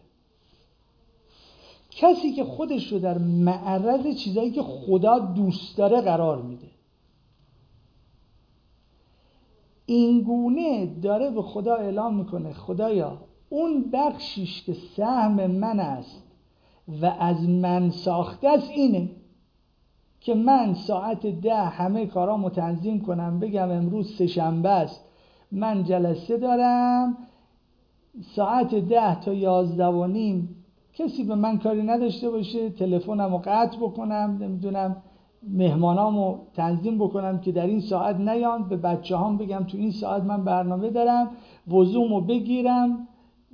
کسی که خودش رو در معرض چیزایی که خدا دوست داره قرار میده، این گونه داره به خدا اعلام میکنه خدایا اون بخشیش که سهم من است و از من ساخته است اینه که من ساعت ده همه کارامو تنظیم کنم، بگم امروز سه شنبه است من جلسه دارم، ساعت ده تا یازده و نیم کسی به من کاری نداشته باشه، تلفنمو قطع بکنم، نمیدونم مهمانامو تنظیم بکنم که در این ساعت نیان، به بچه هام بگم تو این ساعت من برنامه دارم، وضومو بگیرم،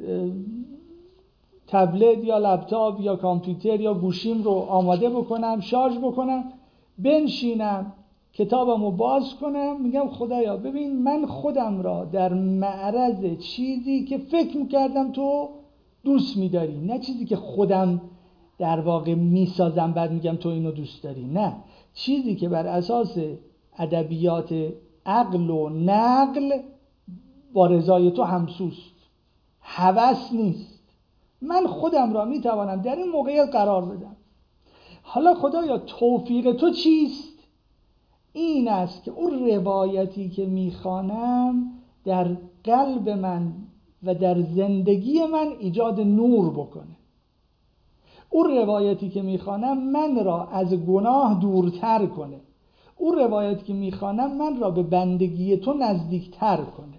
تبلت یا لپتاپ یا کامپیوتر یا گوشیم رو آماده بکنم، شارژ بکنم، بنشینم کتابمو باز کنم، میگم خدایا ببین من خودم را در معرض چیزی که فکر میکردم تو دوست میداری، نه چیزی که خودم در واقع میسازم بعد میگم تو اینو دوست داری، نه چیزی که بر اساس ادبیات عقل و نقل با رضای تو همسوست، هوس نیست. من خودم را میتوانم در این موقعیت قرار بدم. حالا خدایا توفیق تو چیست؟ این است که اون روایتی که میخوانم در قلب من و در زندگی من ایجاد نور بکنه. اون روایتی که میخوانم من را از گناه دورتر کنه. اون روایتی که میخوانم من را به بندگی تو نزدیکتر کنه.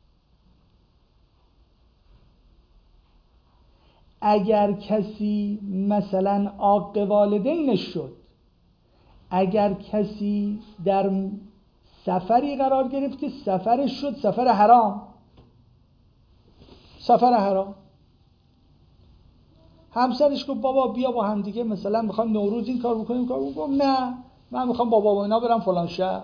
اگر کسی مثلا عاق والدینش شد، اگر کسی در سفری قرار گرفت که سفرش شد سفر حرام، سفر حرام، همسرش گفت بابا بیا با هم دیگه مثلا میخوام نوروز این کار بکنیم، کار بکنیم، نه من میخوام بابا و اینا برم فلان شهر،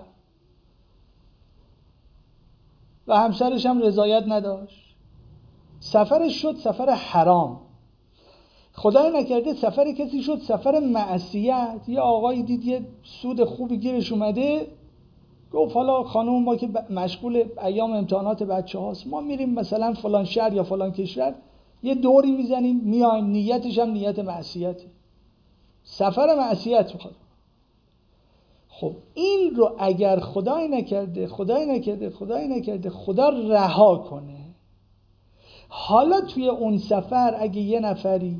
و همسرش هم رضایت نداشت، سفرش شد سفر حرام. خدای نکرده سفر کسی شد سفر معصیت. یه آقایی دید یه سود خوبی گیرش اومده، گفت حالا خانم ما که مشغول ایام امتحانات بچه هاست، ما میریم مثلا فلان شهر یا فلان کشور یه دوری میزنیم میایم، نیتش هم نیت معصیته، سفر معصیت میخواد. خب این رو اگر خدای نکرده خدای نکرده خدای نکرده خدا رها کنه، حالا توی اون سفر اگه یه نفری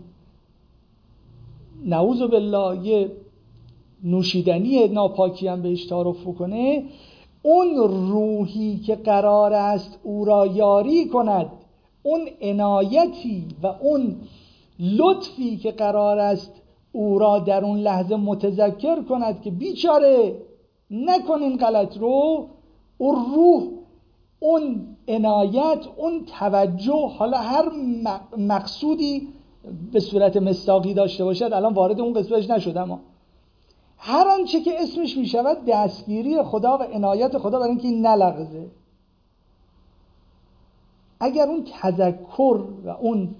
نعوذ بالله یه نوشیدنی ناپاکی هم بهش تعارف کنه، اون روحی که قرار است او را یاری کند، اون عنایتی و اون لطفی که قرار است او را در اون لحظه متذکر کند که بیچاره نکن این غلط رو، اون روح، اون عنایت، اون توجه، حالا هر مقصودی به صورت مصداقی داشته باشد، الان وارد اون قسمتش نشدم، اما هر آنچه که اسمش می شود دستگیری خدا و عنایت خدا برای اینکه این نلغزه، اگر اون تذکر و اون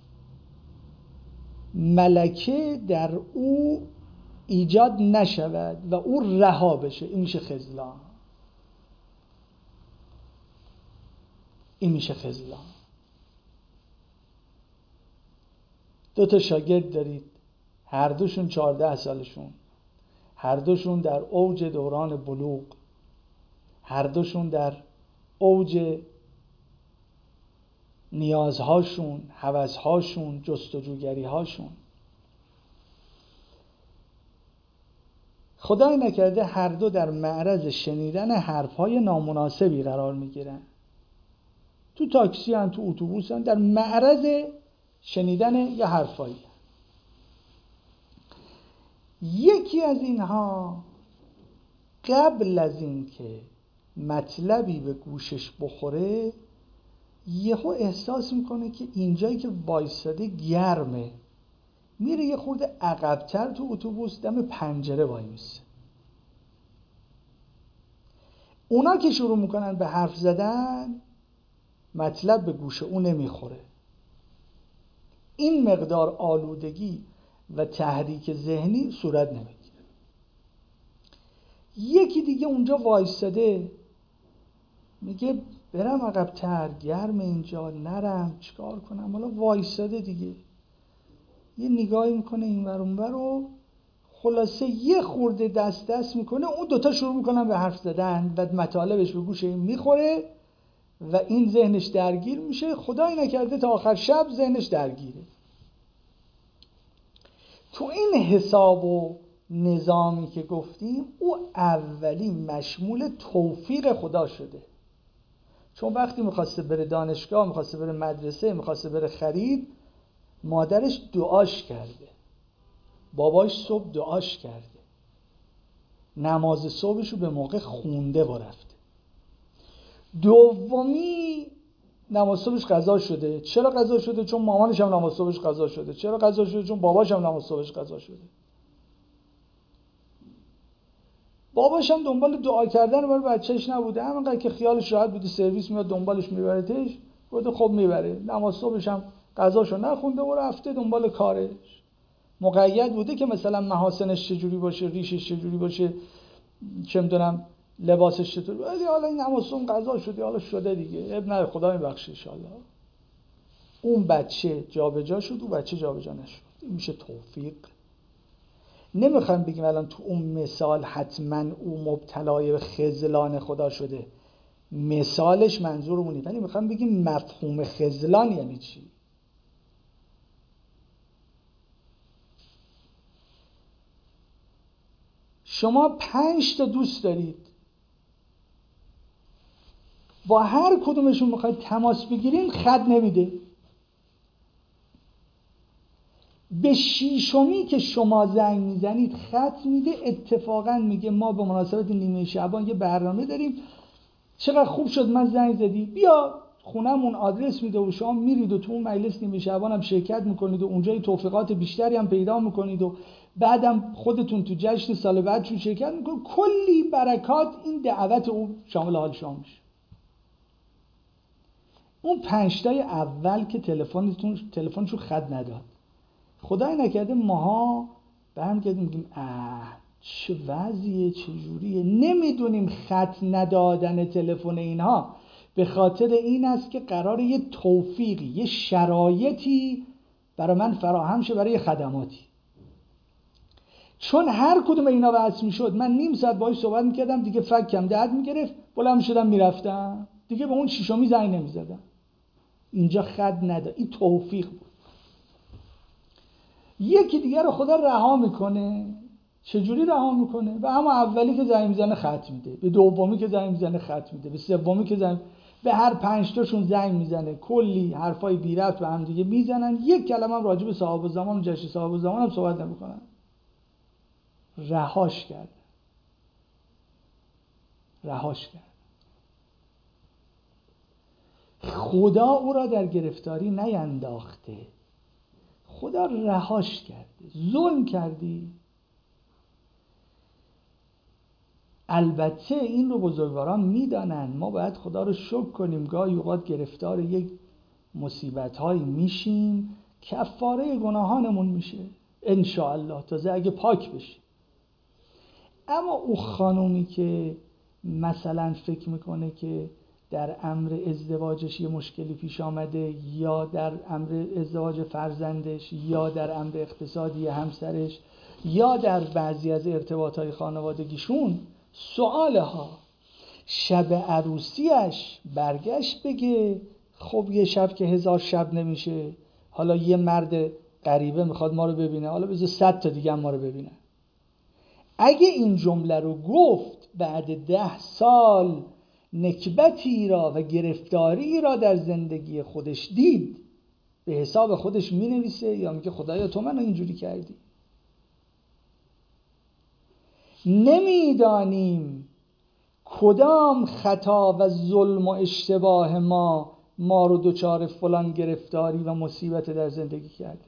ملکه در او ایجاد نشود و او رها بشه، این میشه خذلان. این میشه خذلان. دو تا شاگرد دارید، هر دوشون چهارده سالشون، هر دوشون در اوج دوران بلوغ، هر دوشون در اوج نیازهاشون، هوسهاشون، جستجوگریهاشون. خدای نکرده هر دو در معرض شنیدن حرفهای نامناسبی قرار میگیرن، تو تاکسی هن، تو اتوبوس هن، در معرض شنیدن یه حرفایی. یکی از اینها قبل از این که مطلبی به گوشش بخوره یهو احساس میکنه که اینجایی که وایساده گرمه، میره یه خورده عقب‌تر تو اتوبوس دم پنجره وای میسه. اونا که شروع میکنن به حرف زدن مطلب به گوش اون نمیخوره. این مقدار آلودگی و تحریک ذهنی صورت نمیگیره. یکی دیگه اونجا وایساده میگه برم عقب‌تر، گرم اینجا، نرم، چیکار کنم؟ حالا وایساده دیگه، یه نگاهی میکنه اینور اونور و خلاصه یه خورده دست دست میکنه، اون دوتا شروع میکنن به حرف زدن و مطالبش به گوش این میخوره. و این ذهنش درگیر میشه، خدای نکرده تا آخر شب ذهنش درگیره. تو این حساب و نظامی که گفتیم او اولی مشمول توفیق خدا شده، چون وقتی میخواسته بره دانشگاه، میخواسته بره مدرسه، میخواسته بره خرید، مادرش دعاش کرده، باباش صبح دعاش کرده، نماز صبحشو به موقع خونده و رفته. دومی نماز صبحش قضا شده. چرا قضا شده؟ چون مامانش هم نماز صبحش قضا شده. چرا قضا شده؟ چون باباش هم نماز صبحش قضا شده. باباش هم دنبال دعا کردن برای بچهش نبوده، همینقدر که خیالش راحت بوده سرویس میاد دنبالش میبرتش، گفته خب میبره. نماز صبحش هم قضاشو نخونده و رفته دنبال کارش. مقید بوده که مثلا محاسنش چجوری باشه، ریشش چجوری باشه، چه میدونم لباسش چطور، ولی حالا این نماز صبح قضا شده، حالا شده دیگه، اب نه، خدا میبخشه ان شاء الله. اون بچه جابجا شد، اون بچه جابجا نشد. این میشه توفیق. نمیخوام بگیم الان تو اون مثال حتما او مبتلای به خذلان خدا شده، مثالش منظورمونی، ولی میخوام بگیم مفهوم خذلان یعنی چی. شما پنج تا دوست دارید، با هر کدومشون میخواید تماس بگیرین، خط نمیده. به شیشمی که شما زنگ میزنید خط میده. اتفاقا میگه ما به مناسبت نیمه شعبان یه برنامه داریم، چقدر خوب شد من زنگ زدی، بیا خونمون آدرس میده و شما میرید و تو اون مجلس نیمه شعبان هم شرکت میکنید و اونجا توفیقات بیشتری هم پیدا میکنید و بعدم خودتون تو جشن سال بعد چون شرکت میکنید، کلی برکات این دعوت او شامل حال شما میشه. اون پنجتای اول که تلفنتون تلفنشو خط نداد، خدای نکرده ماها برمیگردیم میگیم اه چه وضعیه، چه جوریه، نمیدونیم خط ندادن تلفن اینها به خاطر این است که قراره یه توفیقی، یه شرایطی برای من فراهم شه برای خدماتی. چون هر کدوم اینا واسه میشد من نیم ساعت باهاش صحبت میکردم دیگه، فکم درد میگرفت، بلند میشدم میرفتم دیگه، به اون شیشمی زنگ نمیزدم. اینجا خط نداد، این توفیق بود. یکی دیگه رو خدا رها میکنه. چجوری رها میکنه؟ به همون اولی که زنگ میزنه خط میده، به دومی که زنگ میزنه خط میده، به سومی که زنگ، به هر پنج تاشون زنگ میزنه، کلی حرفای بی ربط به هم دیگه میزنن، یک کلمه هم راجع به صاحب الزمان و جشن صاحب الزمان هم صحبت نمیکنن. رهاش کرد. رهاش کرد. خدا او را در گرفتاری نینداخته، خدا رهاش کرده. ظلم کردی. البته این رو بزرگواران میدانن، ما باید خدا رو شکر کنیم. گاهی اوقات گرفتار یک مصیبت‌هایی میشیم، کفاره گناهانمون میشه ان شاء الله، تازه اگه پاک بشی. اما او خانومی که مثلا فکر میکنه که در امر ازدواجش یه مشکلی پیش آمده، یا در امر ازدواج فرزندش، یا در امر اقتصادی همسرش، یا در بعضی از ارتباطهای خانوادگیشون، سؤالها شب عروسیش برگشت بگه خب یه شب که هزار شب نمیشه، حالا یه مرد غریبه میخواد ما رو ببینه، حالا بذار صد تا دیگه هم ما رو ببینه. اگه این جمله رو گفت، بعد ده سال نکبتی را و گرفتاری را در زندگی خودش دید، به حساب خودش می نویسه یا میگه خدایا تو منو اینجوری کردی. نمیدانیم کدام خطا و ظلم و اشتباه ما ما رو دچار فلان گرفتاری و مصیبت در زندگی کرده.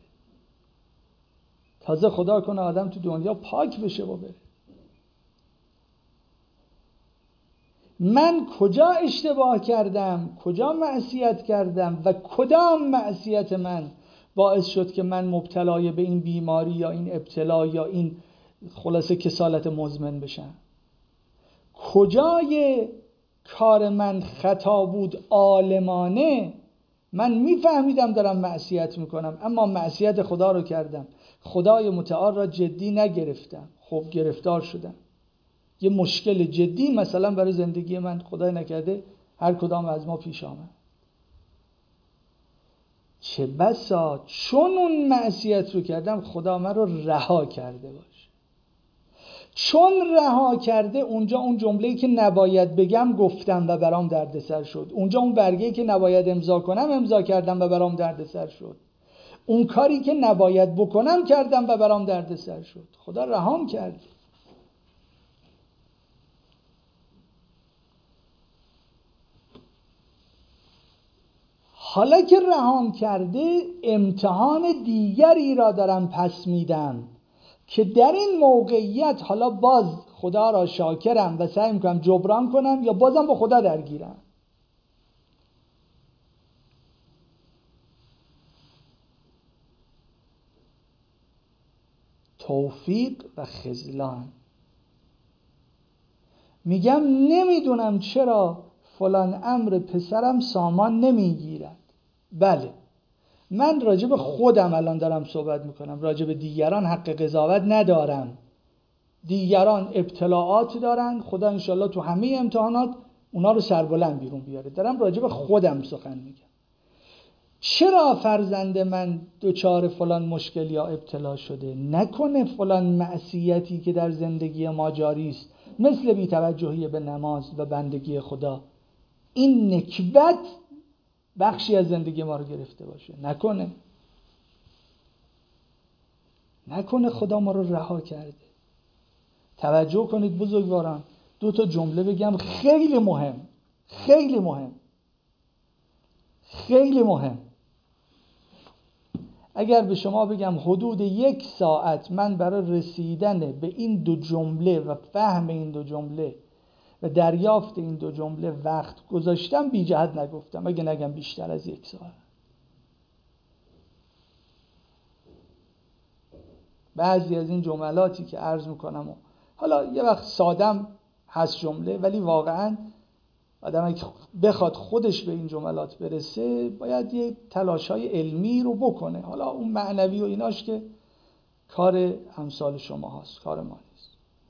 تازه خدا کنه آدم تو دنیا پاک بشه و بره. من کجا اشتباه کردم، کجا معصیت کردم و کدام معصیت من باعث شد که من مبتلای به این بیماری یا این ابتلا یا این خلاصه کسالت مزمن بشم. کجای کار من خطا بود عالمانه، من میفهمیدم دارم معصیت میکنم اما معصیت خدا رو کردم، خدای متعال را جدی نگرفتم، خب گرفتار شدم. یه مشکل جدی مثلا برای زندگی من خدای نکرده هر کدام از ما پیش آمد. چه بسا چون اون معصیت رو کردم خدا من رو رها کرده باشه. چون رها کرده اونجا اون جمله‌ای که نباید بگم گفتم و برام دردسر شد. اونجا اون برگه‌ای که نباید امضا کنم امضا کردم و برام دردسر شد. اون کاری که نباید بکنم کردم و برام دردسر شد. خدا رهام کرد. حالا که رهام کرده امتحان دیگری را دارم پس میدم که در این موقعیت حالا باز خدا را شاکرم و سعی میکنم جبران کنم یا بازم با خدا درگیرم. توفیق و خذلان. میگم نمیدونم چرا فلان امر پسرم سامان نمیگیرد. بله من راجب خودم الان دارم صحبت میکنم، راجب دیگران حق قضاوت ندارم. دیگران ابتلاعات دارن، خدا انشالله تو همه امتحانات اونا رو سربلند بیرون بیاره. دارم راجب خودم سخن میگم. چرا فرزند من دچار فلان مشکل یا ابتلا شده؟ نکنه فلان معصیتی که در زندگی ما جاری است مثل بی‌توجهی به نماز و بندگی خدا این نکبت بخشی از زندگی ما رو گرفته باشه. نکنه نکنه خدا ما رو رها کرده. توجه کنید بزرگواران، دو تا جمله بگم خیلی مهم خیلی مهم خیلی مهم. اگر به شما بگم حدود یک ساعت من برای رسیدن به این دو جمله و فهم این دو جمله و دریافت این دو جمله وقت گذاشتم، بی جهت نگفتم، اگه نگم بیشتر از یک ساعت. بعضی از این جملاتی که عرض میکنم و حالا یه وقت سادم هست جمله، ولی واقعا آدم اگه بخواد خودش به این جملات برسه باید یه تلاش‌های علمی رو بکنه. حالا اون معنوی و ایناش که کار امثال شما هست، کار ما نیست.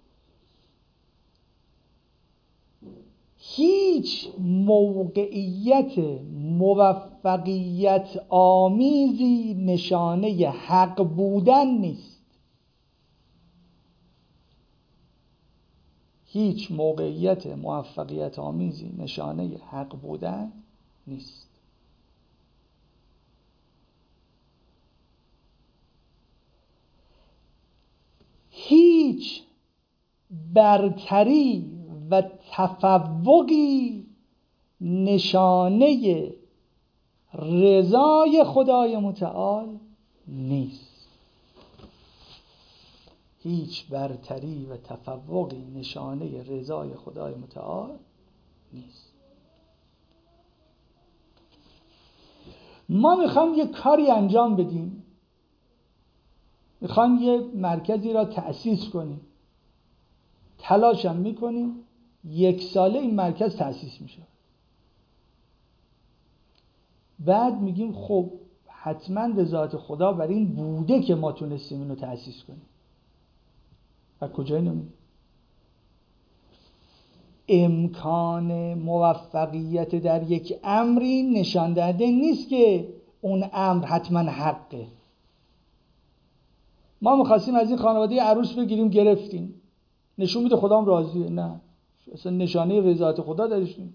هیچ موقعیت موفقیت آمیزی نشانه حق بودن نیست. هیچ موقعیت موفقیت آمیزی نشانه حق بودن نیست. هیچ برتری و تفوقی نشانه رضای خدای متعال نیست. هیچ برتری و تفوقی نشانه رضای خدای متعال نیست. ما میخوام یه کاری انجام بدیم، میخوام یه مرکزی را تأسیس کنیم، تلاشم میکنیم، یک ساله این مرکز تأسیس میشه. بعد میگیم خب حتما رضایت خدا بر این بوده که ما تونستیم اینو تأسیس کنیم. و کجای نمید؟ امکان موفقیت در یک امری نشان دهنده نیست که اون امر حتما حقه. ما می‌خواستیم از این خانواده عروس بگیریم، گرفتیم، نشون میده خدام راضیه. نه، اصلا نشانه رضایت خدا درش نیست.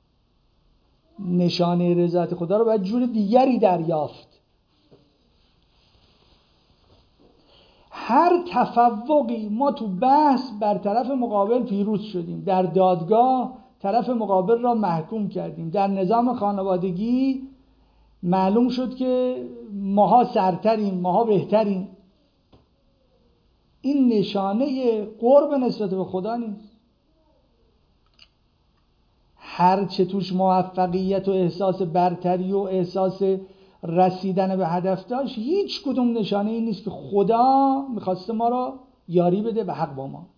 نشانه رضایت خدا رو باید جور دیگری دریافت. هر تفوقی، ما تو بحث بر طرف مقابل پیروز شدیم، در دادگاه طرف مقابل را محکوم کردیم، در نظام خانوادگی معلوم شد که ماها سرتریم، ماها بهتریم. این نشانه قرب نسبت به خدا نیست. هر چه توش موفقیت و احساس برتری و احساس رسیدن به هدف داشت، هیچ کدوم نشانه این نیست که خدا میخواسته ما را یاری بده و حق با ما.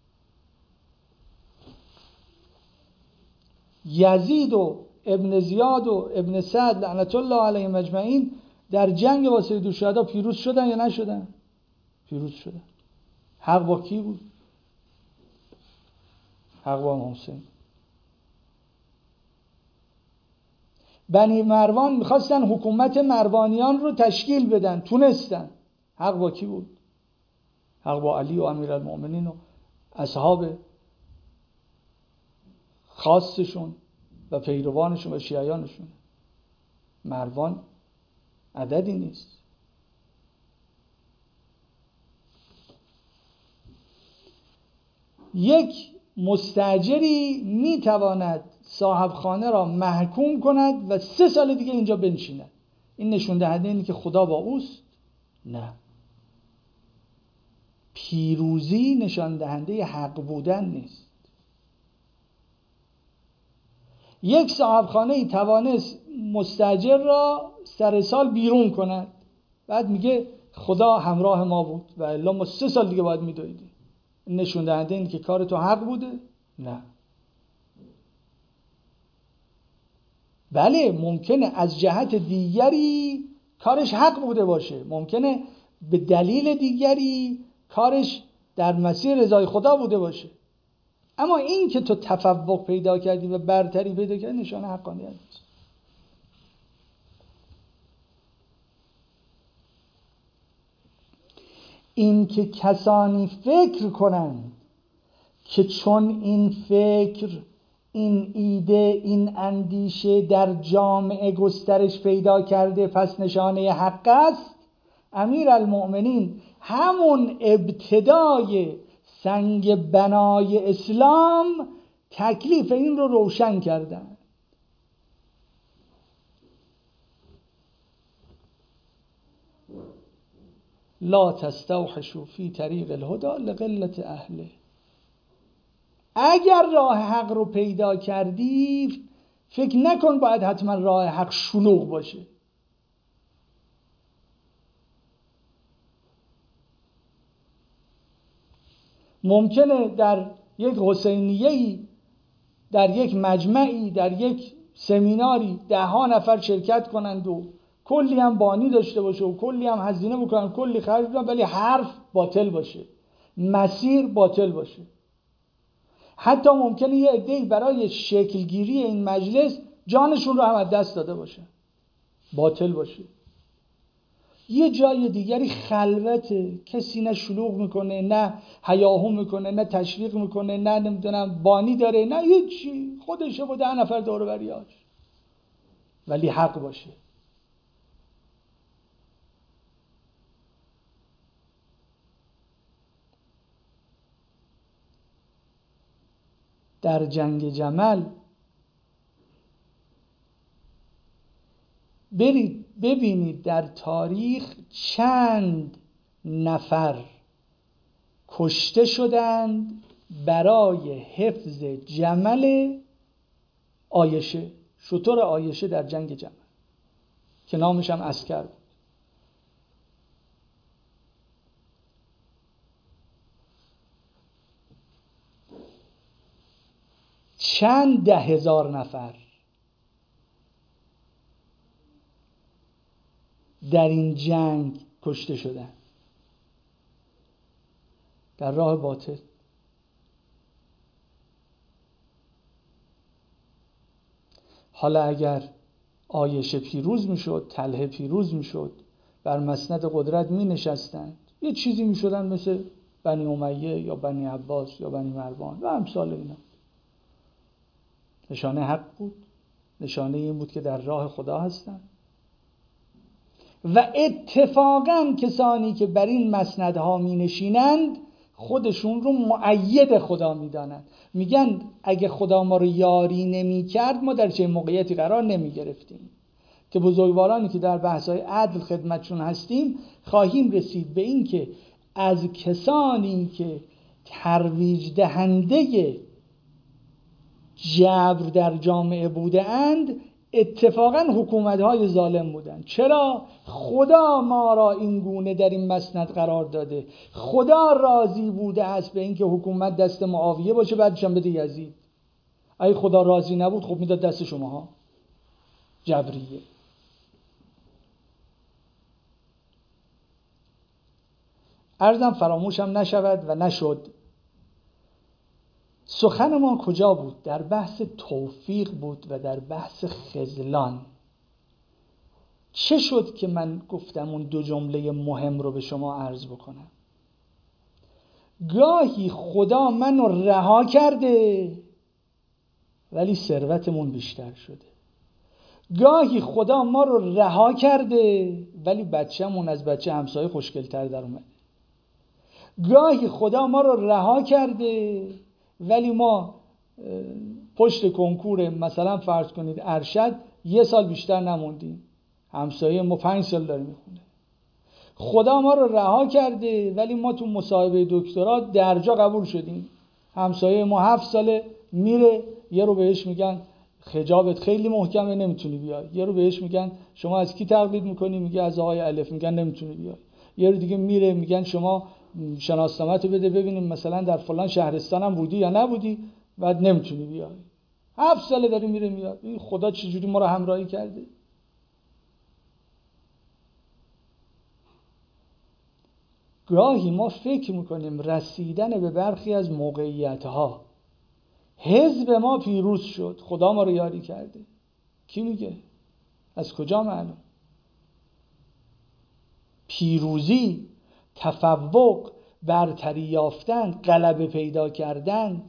یزید و ابن زیاد و ابن سعد لعنت الله علیهم اجمعین در جنگ با سید الشهدا پیروز شدن یا نشدن؟ پیروز شدن. حق با کی بود؟ حق با حسین. بنی مروان میخواستن حکومت مروانیان رو تشکیل بدن، تونستن. حق با کی بود؟ حق با علی و امیرالمؤمنین و اصحاب خاصشون و پیروانشون و شیعیانشون. مروان عددی نیست. یک مستاجری میتواند صاحب خانه را محکوم کند و سه سال دیگه اینجا بنشیند. این نشون دهنده اینه که خدا با اوست؟ نه. پیروزی نشان دهنده حق بودن نیست. یک صاحب خانه ای توانست مستاجر را سر سال بیرون کند، بعد میگه خدا همراه ما بود و الا ما سه سال دیگه باید میدویدیم. نشون دهنده اینه که کار تو حق بوده؟ نه. بله ممکنه از جهت دیگری کارش حق بوده باشه، ممکنه به دلیل دیگری کارش در مسیر رضای خدا بوده باشه، اما این که تو تفوق پیدا کردی و برتری پیدا کردی نشانه حقانیت نیست. این که کسانی فکر کنند که چون این فکر، این ایده، این اندیشه در جامعه گسترش پیدا کرده پس نشانه حق است، امیرالمؤمنین همون ابتدای سنگ بنای اسلام تکلیف این رو روشن کردن. لا تستوحشوا فی طریق الهدى لقلت اهله. اگر راه حق رو پیدا کردی فکر نکن باید حتما راه حق شلوغ باشه. ممکنه در یک حسینیه‌ای، در یک مجمعی، در یک سمیناری ده ها نفر شرکت کنند و کلی هم بانی داشته باشه و کلی هم هزینه بکنن، کلی خرج بدن، ولی حرف باطل باشه، مسیر باطل باشه. حتی ممکنه یه عده‌ای برای شکلگیری این مجلس جانشون رو هم از دست داده باشه، باطل باشه. یه جای دیگری خلوته، کسی نه شلوغ میکنه، نه هیاهو میکنه، نه تشویق میکنه، نه نمیدونم بانی داره، نه هیچی، خودشه با ده نفر دور و بریاش، ولی حق باشه. در جنگ جمل برید ببینید در تاریخ چند نفر کشته شدند برای حفظ جمل عایشه، شتر عایشه در جنگ جمل که نامش هم عسکر بود. چند ده هزار نفر در این جنگ کشته شدن در راه باطل. حالا اگر عایشه پیروز میشد، طلحه پیروز میشد، بر مسند قدرت می نشستند، یه چیزی میشدن مثل بنی امیه یا بنی عباس یا بنی مروان و امثال اینا. نشانه حق بود، نشانه این بود که در راه خدا هستن. و اتفاقاً کسانی که بر این مسندها می نشینند خودشون رو مؤید خدا می دانند. میگن اگه خدا ما رو یاری نمی کرد ما در چه موقعیتی قرار نمی گرفتیم. که بزرگوارانی که در بحث‌های عدل خدمتشون هستیم خواهیم رسید به این که از کسانی که ترویج دهنده جبر در جامعه بوده اند اتفاقاً حکومت‌های ظالم بودند. چرا؟ خدا ما را این گونه در این مسند قرار داده. خدا راضی بوده است به اینکه حکومت دست معاویه باشه، بعدش هم بده یزید. اگه خدا راضی نبود خب میداد دست شماها، جبریه. عرضم فراموشم نشود و نشد، سخن ما کجا بود؟ در بحث توفیق بود و در بحث خذلان. چه شد که من گفتم اون دو جمله مهم رو به شما عرض بکنم؟ گاهی خدا منو رها کرده ولی ثروتمون بیشتر شده. گاهی خدا ما رو رها کرده ولی بچه‌مون از بچه همسایه خوشگل‌تر در اومده. گاهی خدا ما رو رها کرده ولی ما پشت کنکور مثلا فرض کنید ارشد یه سال بیشتر نموندیم، همسایه ما پنج سال داره میخونه. خدا ما رو رها کرده ولی ما تو مصاحبه دکترا درجا قبول شدیم، همسایه ما هفت ساله میره، یه رو بهش میگن حجابت خیلی محکمه نمیتونی بیای، یه رو بهش میگن شما از کی تقلید میکنی، میگه از آقای الف، میگن نمیتونی بیای. یه رو دیگه میره میگن شما شناسنامه‌تو بده ببینیم مثلا در فلان شهرستان هم بودی یا نبودی، بعد نمیتونی بیای. هفت ساله داری میره میاد. این خدا چجوری ما رو همراهی کرده؟ گاهی ما فکر میکنیم رسیدن به برخی از موقعیت‌ها، حزب ما پیروز شد، خدا ما رو یاری کرده. کی میگه؟ از کجا معلوم؟ پیروزی، تفوق، برتری یافتن، غلبه پیدا کردن،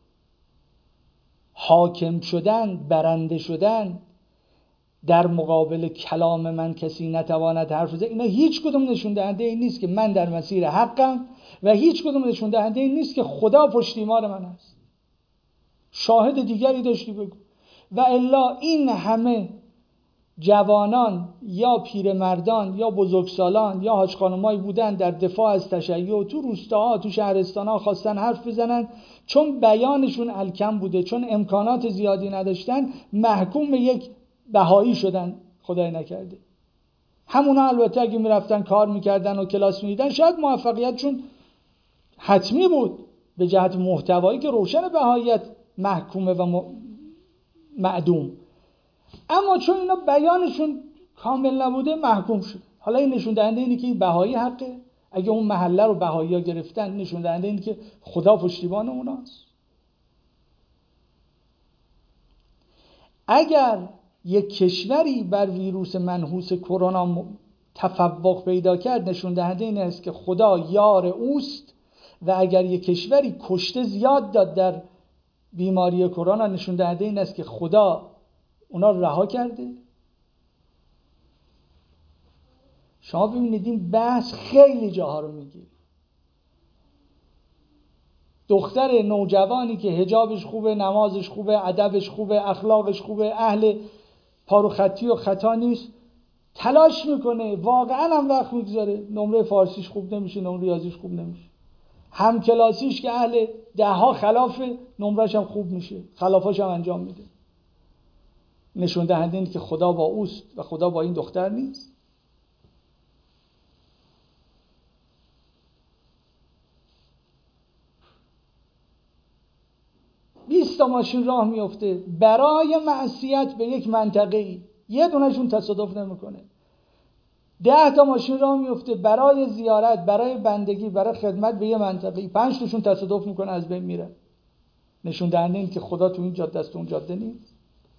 حاکم شدن، برنده شدن، در مقابل کلام من کسی نتواند حرف بزنه، اینا هیچ کدوم نشون دهنده این نیست که من در مسیر حقم و هیچ کدوم نشون دهنده این نیست که خدا پشتیبان من است. شاهد دیگری داشتی بگو. و الا این همه جوانان یا پیرمردان یا بزرگسالان یا حاج خانمایی بودن در دفاع از تشیع تو روستاها تو شهرستانها خواستن حرف بزنن، چون بیانشون الکم بوده، چون امکانات زیادی نداشتن، محکوم به یک بهایی شدن. خدای نکرده همونا البته اگه میرفتن کار میکردن و کلاس میدیدن شاید موفقیتشون حتمی بود به جهت محتوایی که روشن بهاییت محکومه و معدوم، اما چون اینا بیانشون کامل نبوده محکوم شد. حالا این نشون دهنده اینه که این بهایی حقه. اگه اون محله رو بهایی‌ها گرفتن نشون دهنده اینه که خدا پشتیبان اوناست. اگر یک کشوری بر ویروس منحوس کرونا تفوق پیدا کرد نشون دهنده این است که خدا یار اوست، و اگر یک کشوری کشته زیاد داد در بیماری کرونا نشون دهنده این است که خدا اونا رو رها کرده. شما ببینید این بحث خیلی جاها رو میگیره. دختر نوجوانی که حجابش خوبه، نمازش خوبه، ادبش خوبه، اخلاقش خوبه، اهل پارو خطی و خطا نیست، تلاش میکنه، واقعا هم وقت میگذاره، نمره فارسیش خوب نمیشه، نمره ریاضیش خوب نمیشه. همکلاسیش که اهل ده ها خلافه نمرش هم خوب میشه، خلافاش هم انجام میده. نشون دهنده اینه که خدا با اوست و خدا با این دختر نیست. بیست تا ماشین راه میفته برای معصیت به یک منطقه‌ای، یه دونشون تصادف نمیکنه. ده تا ماشین راه میفته برای زیارت، برای بندگی، برای خدمت به یه منطقه‌ای، پنج تاشون تصادف میکنه از بین میره. نشون دهنده اینه که خدا تو این جاده است، اون جاده نیست.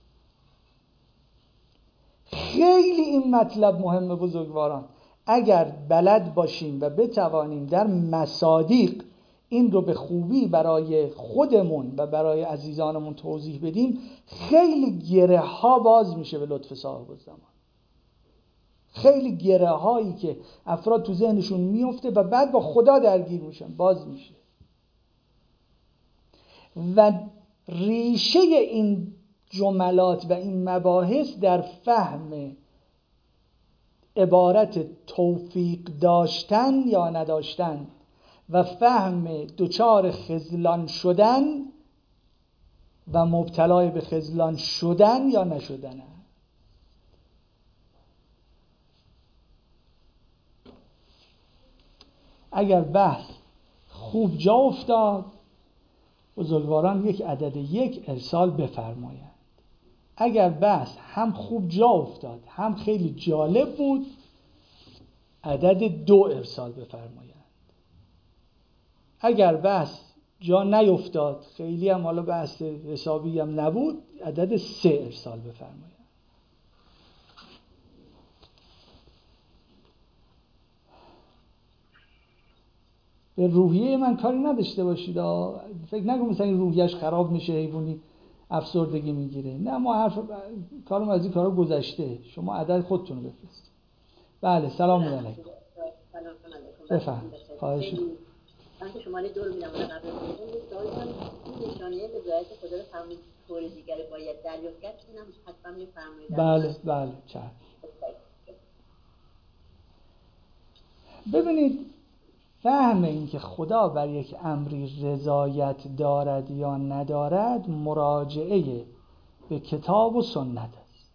خیلی این مطلب مهمه بزرگواران. اگر بلد باشیم و بتوانیم در مصادیق این رو به خوبی برای خودمون و برای عزیزانمون توضیح بدیم، خیلی گره ها باز میشه به لطف صاحب الزمان. خیلی گره هایی که افراد تو ذهنشون میفته و بعد با خدا درگیر میشن باز میشه. و ریشه این جملات و این مباحث در فهم عبارت توفیق داشتن یا نداشتن و فهم دچار خذلان شدن و مبتلای به خذلان شدن یا نشدن. اگر بحث خوب جا افتاد بزرگواران یک عدد یک ارسال بفرمایند. اگر بحث هم خوب جا افتاد هم خیلی جالب بود عدد دو ارسال بفرمایند. اگر بحث جا نیفتاد خیلی هم حالا بحث حسابی هم نبود عدد سه ارسال بفرمایند. به روحیه من کاری نداشته باشید. فکر نکن مثلا این روحیه‌اش خراب میشه، حیوانی افسردگی میگیره. نه، ما حرف کارم از این کارا گذشته. شما عدد خودتون رو بفرستید. بله، سلام علیکم. سلام علیکم. بفهم. خواهش می‌کنم. من که شماره دو رو میدم قبل از اون سوال دارم. این نشانه رضایت خدا رو فرمود طور دیگری باید دریافت کرد، اینم حتما می‌فرمایید. بله بله چشم. ببینید، فهم این که خدا بر یک امری رضایت دارد یا ندارد مراجعه به کتاب و سنت است.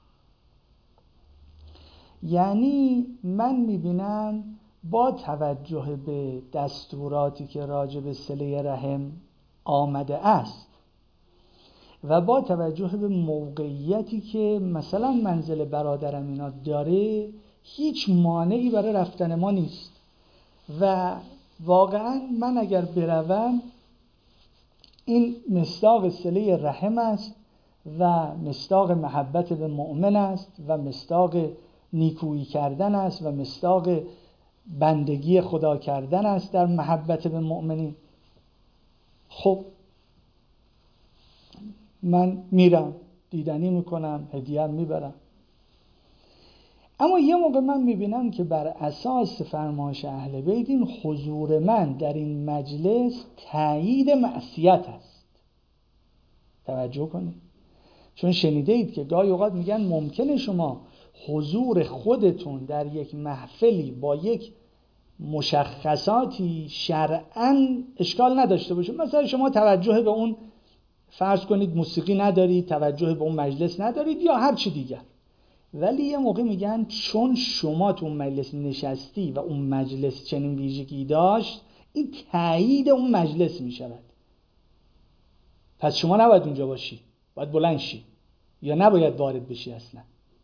یعنی من میبینم با توجه به دستوراتی که راجع به صله رحم آمده است و با توجه به موقعیتی که مثلا منزل برادرم اینا داره، هیچ مانعی برای رفتن ما نیست. و واقعا من اگر بروم این مصداق صله رحم است و مصداق محبت به مؤمن است و مصداق نیکویی کردن است و مصداق بندگی خدا کردن است در محبت به مؤمنین. خب من میرم، دیدنی میکنم، هدیه میبرم. اما یه موقع من میبینم که بر اساس فرمایش اهل بیت این حضور من در این مجلس تایید معصیت است. توجه کنید، چون شنیده اید که گاهی اوقات میگن ممکنه شما حضور خودتون در یک محفلی با یک مشخصاتی شرعاً اشکال نداشته باشه. مثلا شما توجه به اون، فرض کنید موسیقی ندارید، توجه به اون مجلس ندارید یا هر چی دیگر، ولی یه موقع میگن چون شما تو اون مجلس نشستی و اون مجلس چنین ویژگی داشت، این تایید اون مجلس میشود. پس شما نباید اونجا باشی، باید بلند شی یا نباید وارد بشی اصلا.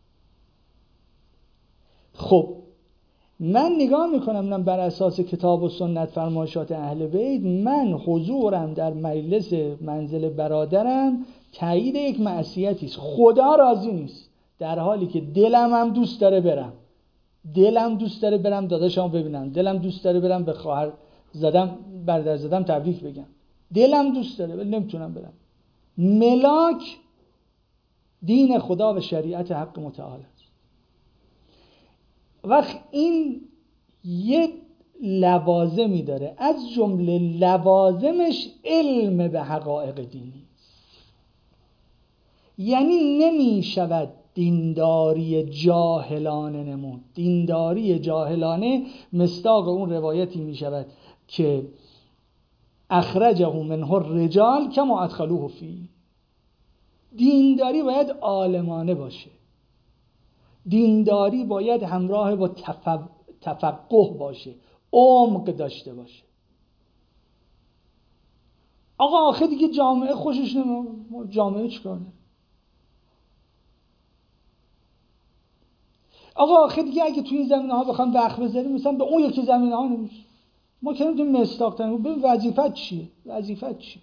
خب من نگاه میکنم من بر اساس کتاب و سنت فرمایشات اهل بیت، من حضورم در مجلس منزل برادرم تایید یک معصیتی است. خدا راضی نیست، در حالی که دلم هم دوست داره برم. دلم دوست داره برم داداشمو ببینم، دلم دوست داره برم به خواهر زدم برادر زدم تبریک بگم، دلم دوست داره ولی نمیتونم برم. ملاک دین خدا و شریعت حق متعال است. وقت این یه لوازمی داره، از جمله لوازمش علم به حقایق دینی است. یعنی نمی شود دینداری جاهلانه نمود. دینداری جاهلانه مصداق اون روایتی می شود که اخرجه منه الرجال کما ادخلوه فی. دینداری باید عالمانه باشه، دینداری باید همراه با تف... تفقه باشه، عمق داشته باشه. آقا آخه دیگه جامعه خوشش نمیاد، جامعه چیکار داره؟ آقا آخه دیگه اگه تو این زمینه ها بخوام وقت بذاریم مثلا به اون یکی زمینه ها نمیشه. ما که نمیتونیم مصداق تعیین کنیم. وظیفت چیه؟ وظیفت چیه؟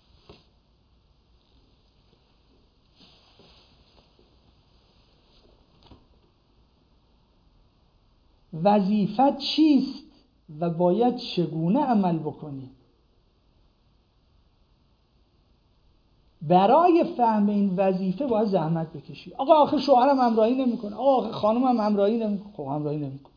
وظیفت چیست و باید چگونه عمل بکنی؟ برای فهم این وظیفه باید زحمت بکشی. آقا آخه شوهرم همراهی نمیکنه، آقا آخه خانومم همراهی نمیکنه. خب همراهی نمیکنه.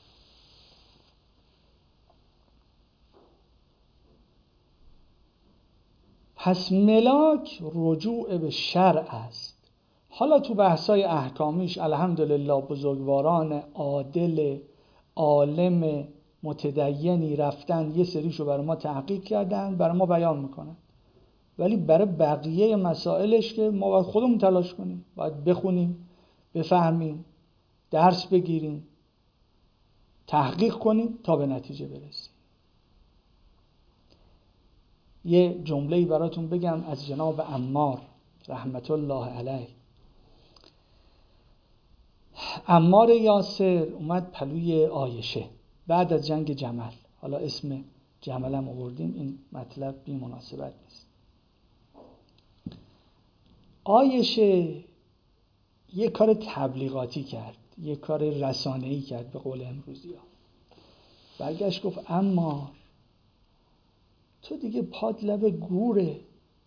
پس ملاک رجوع به شرع است. حالا تو بحثای احکامیش الحمدلله بزرگواران عادل عالم متدینی رفتن یه سریشو برای ما تحقیق کردن، برای ما بیان میکنن. ولی برای بقیه مسائلش که ما باید خودمون تلاش کنیم، باید بخونیم، بفهمیم، درس بگیریم، تحقیق کنیم تا به نتیجه برسیم. یه جمله‌ای براتون بگم از جناب عمار رحمت الله علیه. عمار یاسر اومد پلوی عایشه بعد از جنگ جمل. حالا اسم جمل هم آوردیم، این مطلب بی مناسبت نیست. عایشه یه کار تبلیغاتی کرد، یه کار رسانه‌ای کرد به قول امروزی ها. برگشت گفت عمار تو دیگه پات لب گوره،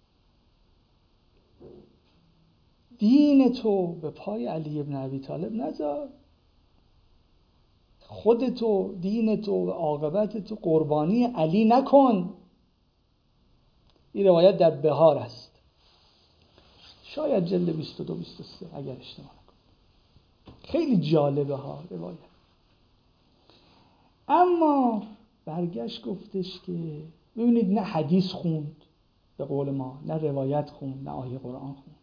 دین تو به پای علی ابن ابی طالب نذار، خودتو، دین تو و عاقبت تو قربانی علی نکن. این روایت در بهار است، شاید جلد بیست و دو بیست و سه اگر اشتباه نکنم. خیلی جالبه ها روایت. اما برگشت گفتش که ببینید، نه حدیث خوند به قول ما، نه روایت خوند، نه آیه قرآن خوند.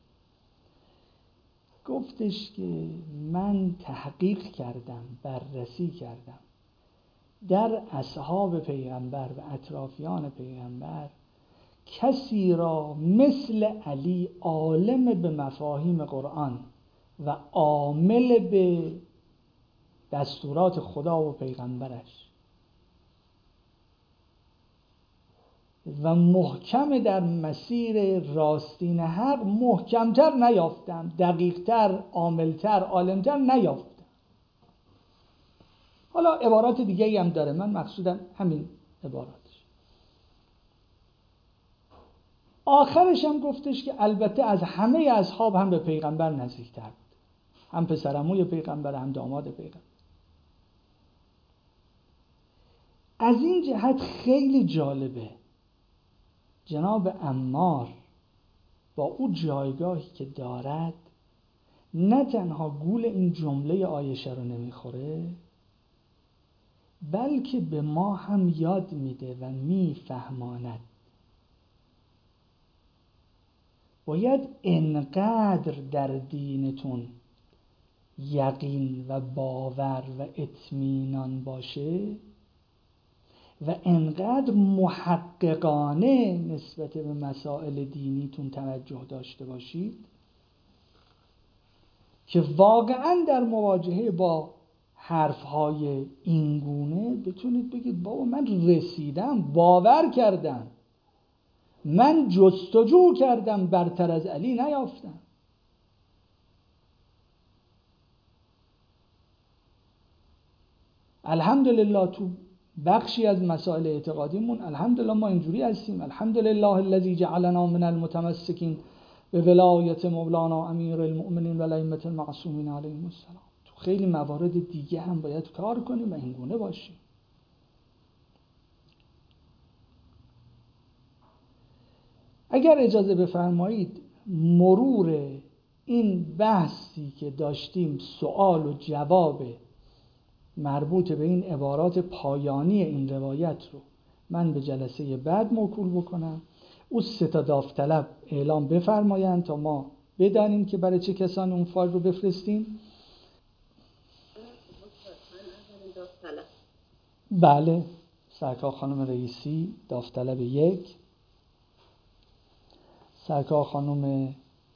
گفتش که من تحقیق کردم، بررسی کردم در اصحاب پیغمبر و اطرافیان پیغمبر کسی را مثل علی عالم به مفاهیم قرآن و عامل به دستورات خدا و پیغمبرش و محکم در مسیر راستین حق محکمتر نیافتم، دقیقتر، عاملتر، عالمتر نیافتم. حالا عبارات دیگه ای هم داره، من مقصودم همین عباراتش. آخرش هم گفتش که البته از همه اصحاب هم به پیغمبر نزدیکتر بود، هم پسرعموی پیغمبر هم داماد پیغمبر. از این جهت خیلی جالبه جناب عمار با او جایگاهی که دارد نه تنها گول این جمله عایشه رو نمیخوره، بلکه به ما هم یاد میده و میفهماند باید انقدر در دینتون یقین و باور و اطمینان باشه و انقدر محققانه نسبت به مسائل دینیتون توجه داشته باشید که واقعا در مواجهه با حرفهای اینگونه بتونید بگید بابا من رسیدم، باور کردم، من جستجو کردم، برتر از علی نیافتم. الحمدلله تو بخشی از مسائل اعتقادیمون الحمدلله ما اینجوری هستیم. الحمدلله الذی جعلنا من المتمسکین به ولایت مولانا امیر المؤمنین و الائمه المعصومین علیهم السلام. تو خیلی موارد دیگه هم باید کار کنیم و اینگونه باشیم. اگر اجازه بفرمایید مرور این بحثی که داشتیم، سوال و جواب مربوط به این عبارات پایانی این روایت رو من به جلسه بعد موکول بکنم. او سه تا داوطلب اعلام بفرمایند تا ما بدانیم که برای چه کسانی اون فایل رو بفرستیم. بله، سرکار خانم رئیسی داوطلب یک، سرکار خانم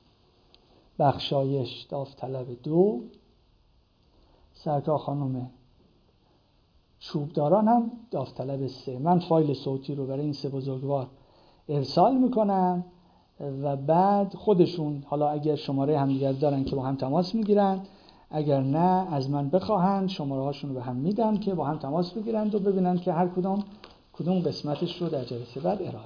بخشایش داوطلب دو، سرکار خانم چوبداران هم داوطلب سه. من فایل صوتی رو برای این سه بزرگوار ارسال میکنم و بعد خودشون حالا اگر شماره همدیگر دارن که با هم تماس میگیرن، اگر نه از من بخواهند شماره هاشون رو به هم میدم که با هم تماس بگیرند و ببینن که هر کدوم کدوم قسمتش رو در جلسه بعد ارائه.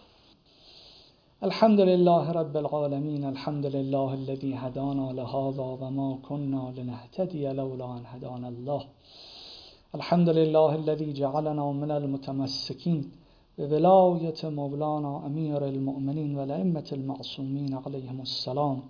الحمد لله رب العالمین، الحمد لله الذي هدانا لهذا و ما كنا لنهتدي لولا ان هدانا الله. الحمد لله الذي جعلنا من المتمسكين بولایت مولانا امیر المؤمنین و الائمة المعصومین علیهم السلام.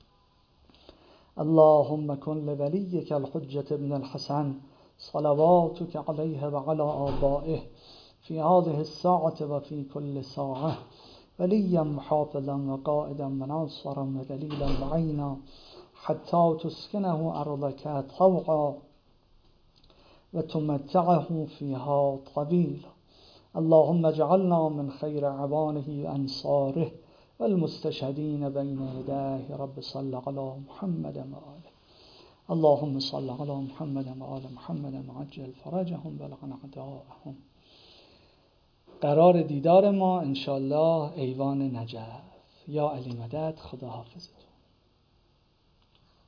اللهم كن لوليك الحجة ابن الحسن صلواتك عليه وعلى آبائه في هذه الساعة وفي كل ساعة وليا محافظا وقائدا وناصرا ودليلا وعينا حتى تسكنه أرضك طوعا وتمتعه فيها طويلا. اللهم اجعلنا من خير عوانه وأنصاره والمستشهدين بين يديه. رب صل على محمد وآله. اللهم صل على محمد وآل محمد وعجل فرجهم ولعن أعداءهم. قرار دیدار ما انشالله ایوان نجف. یا علی مدد. خدا حافظ.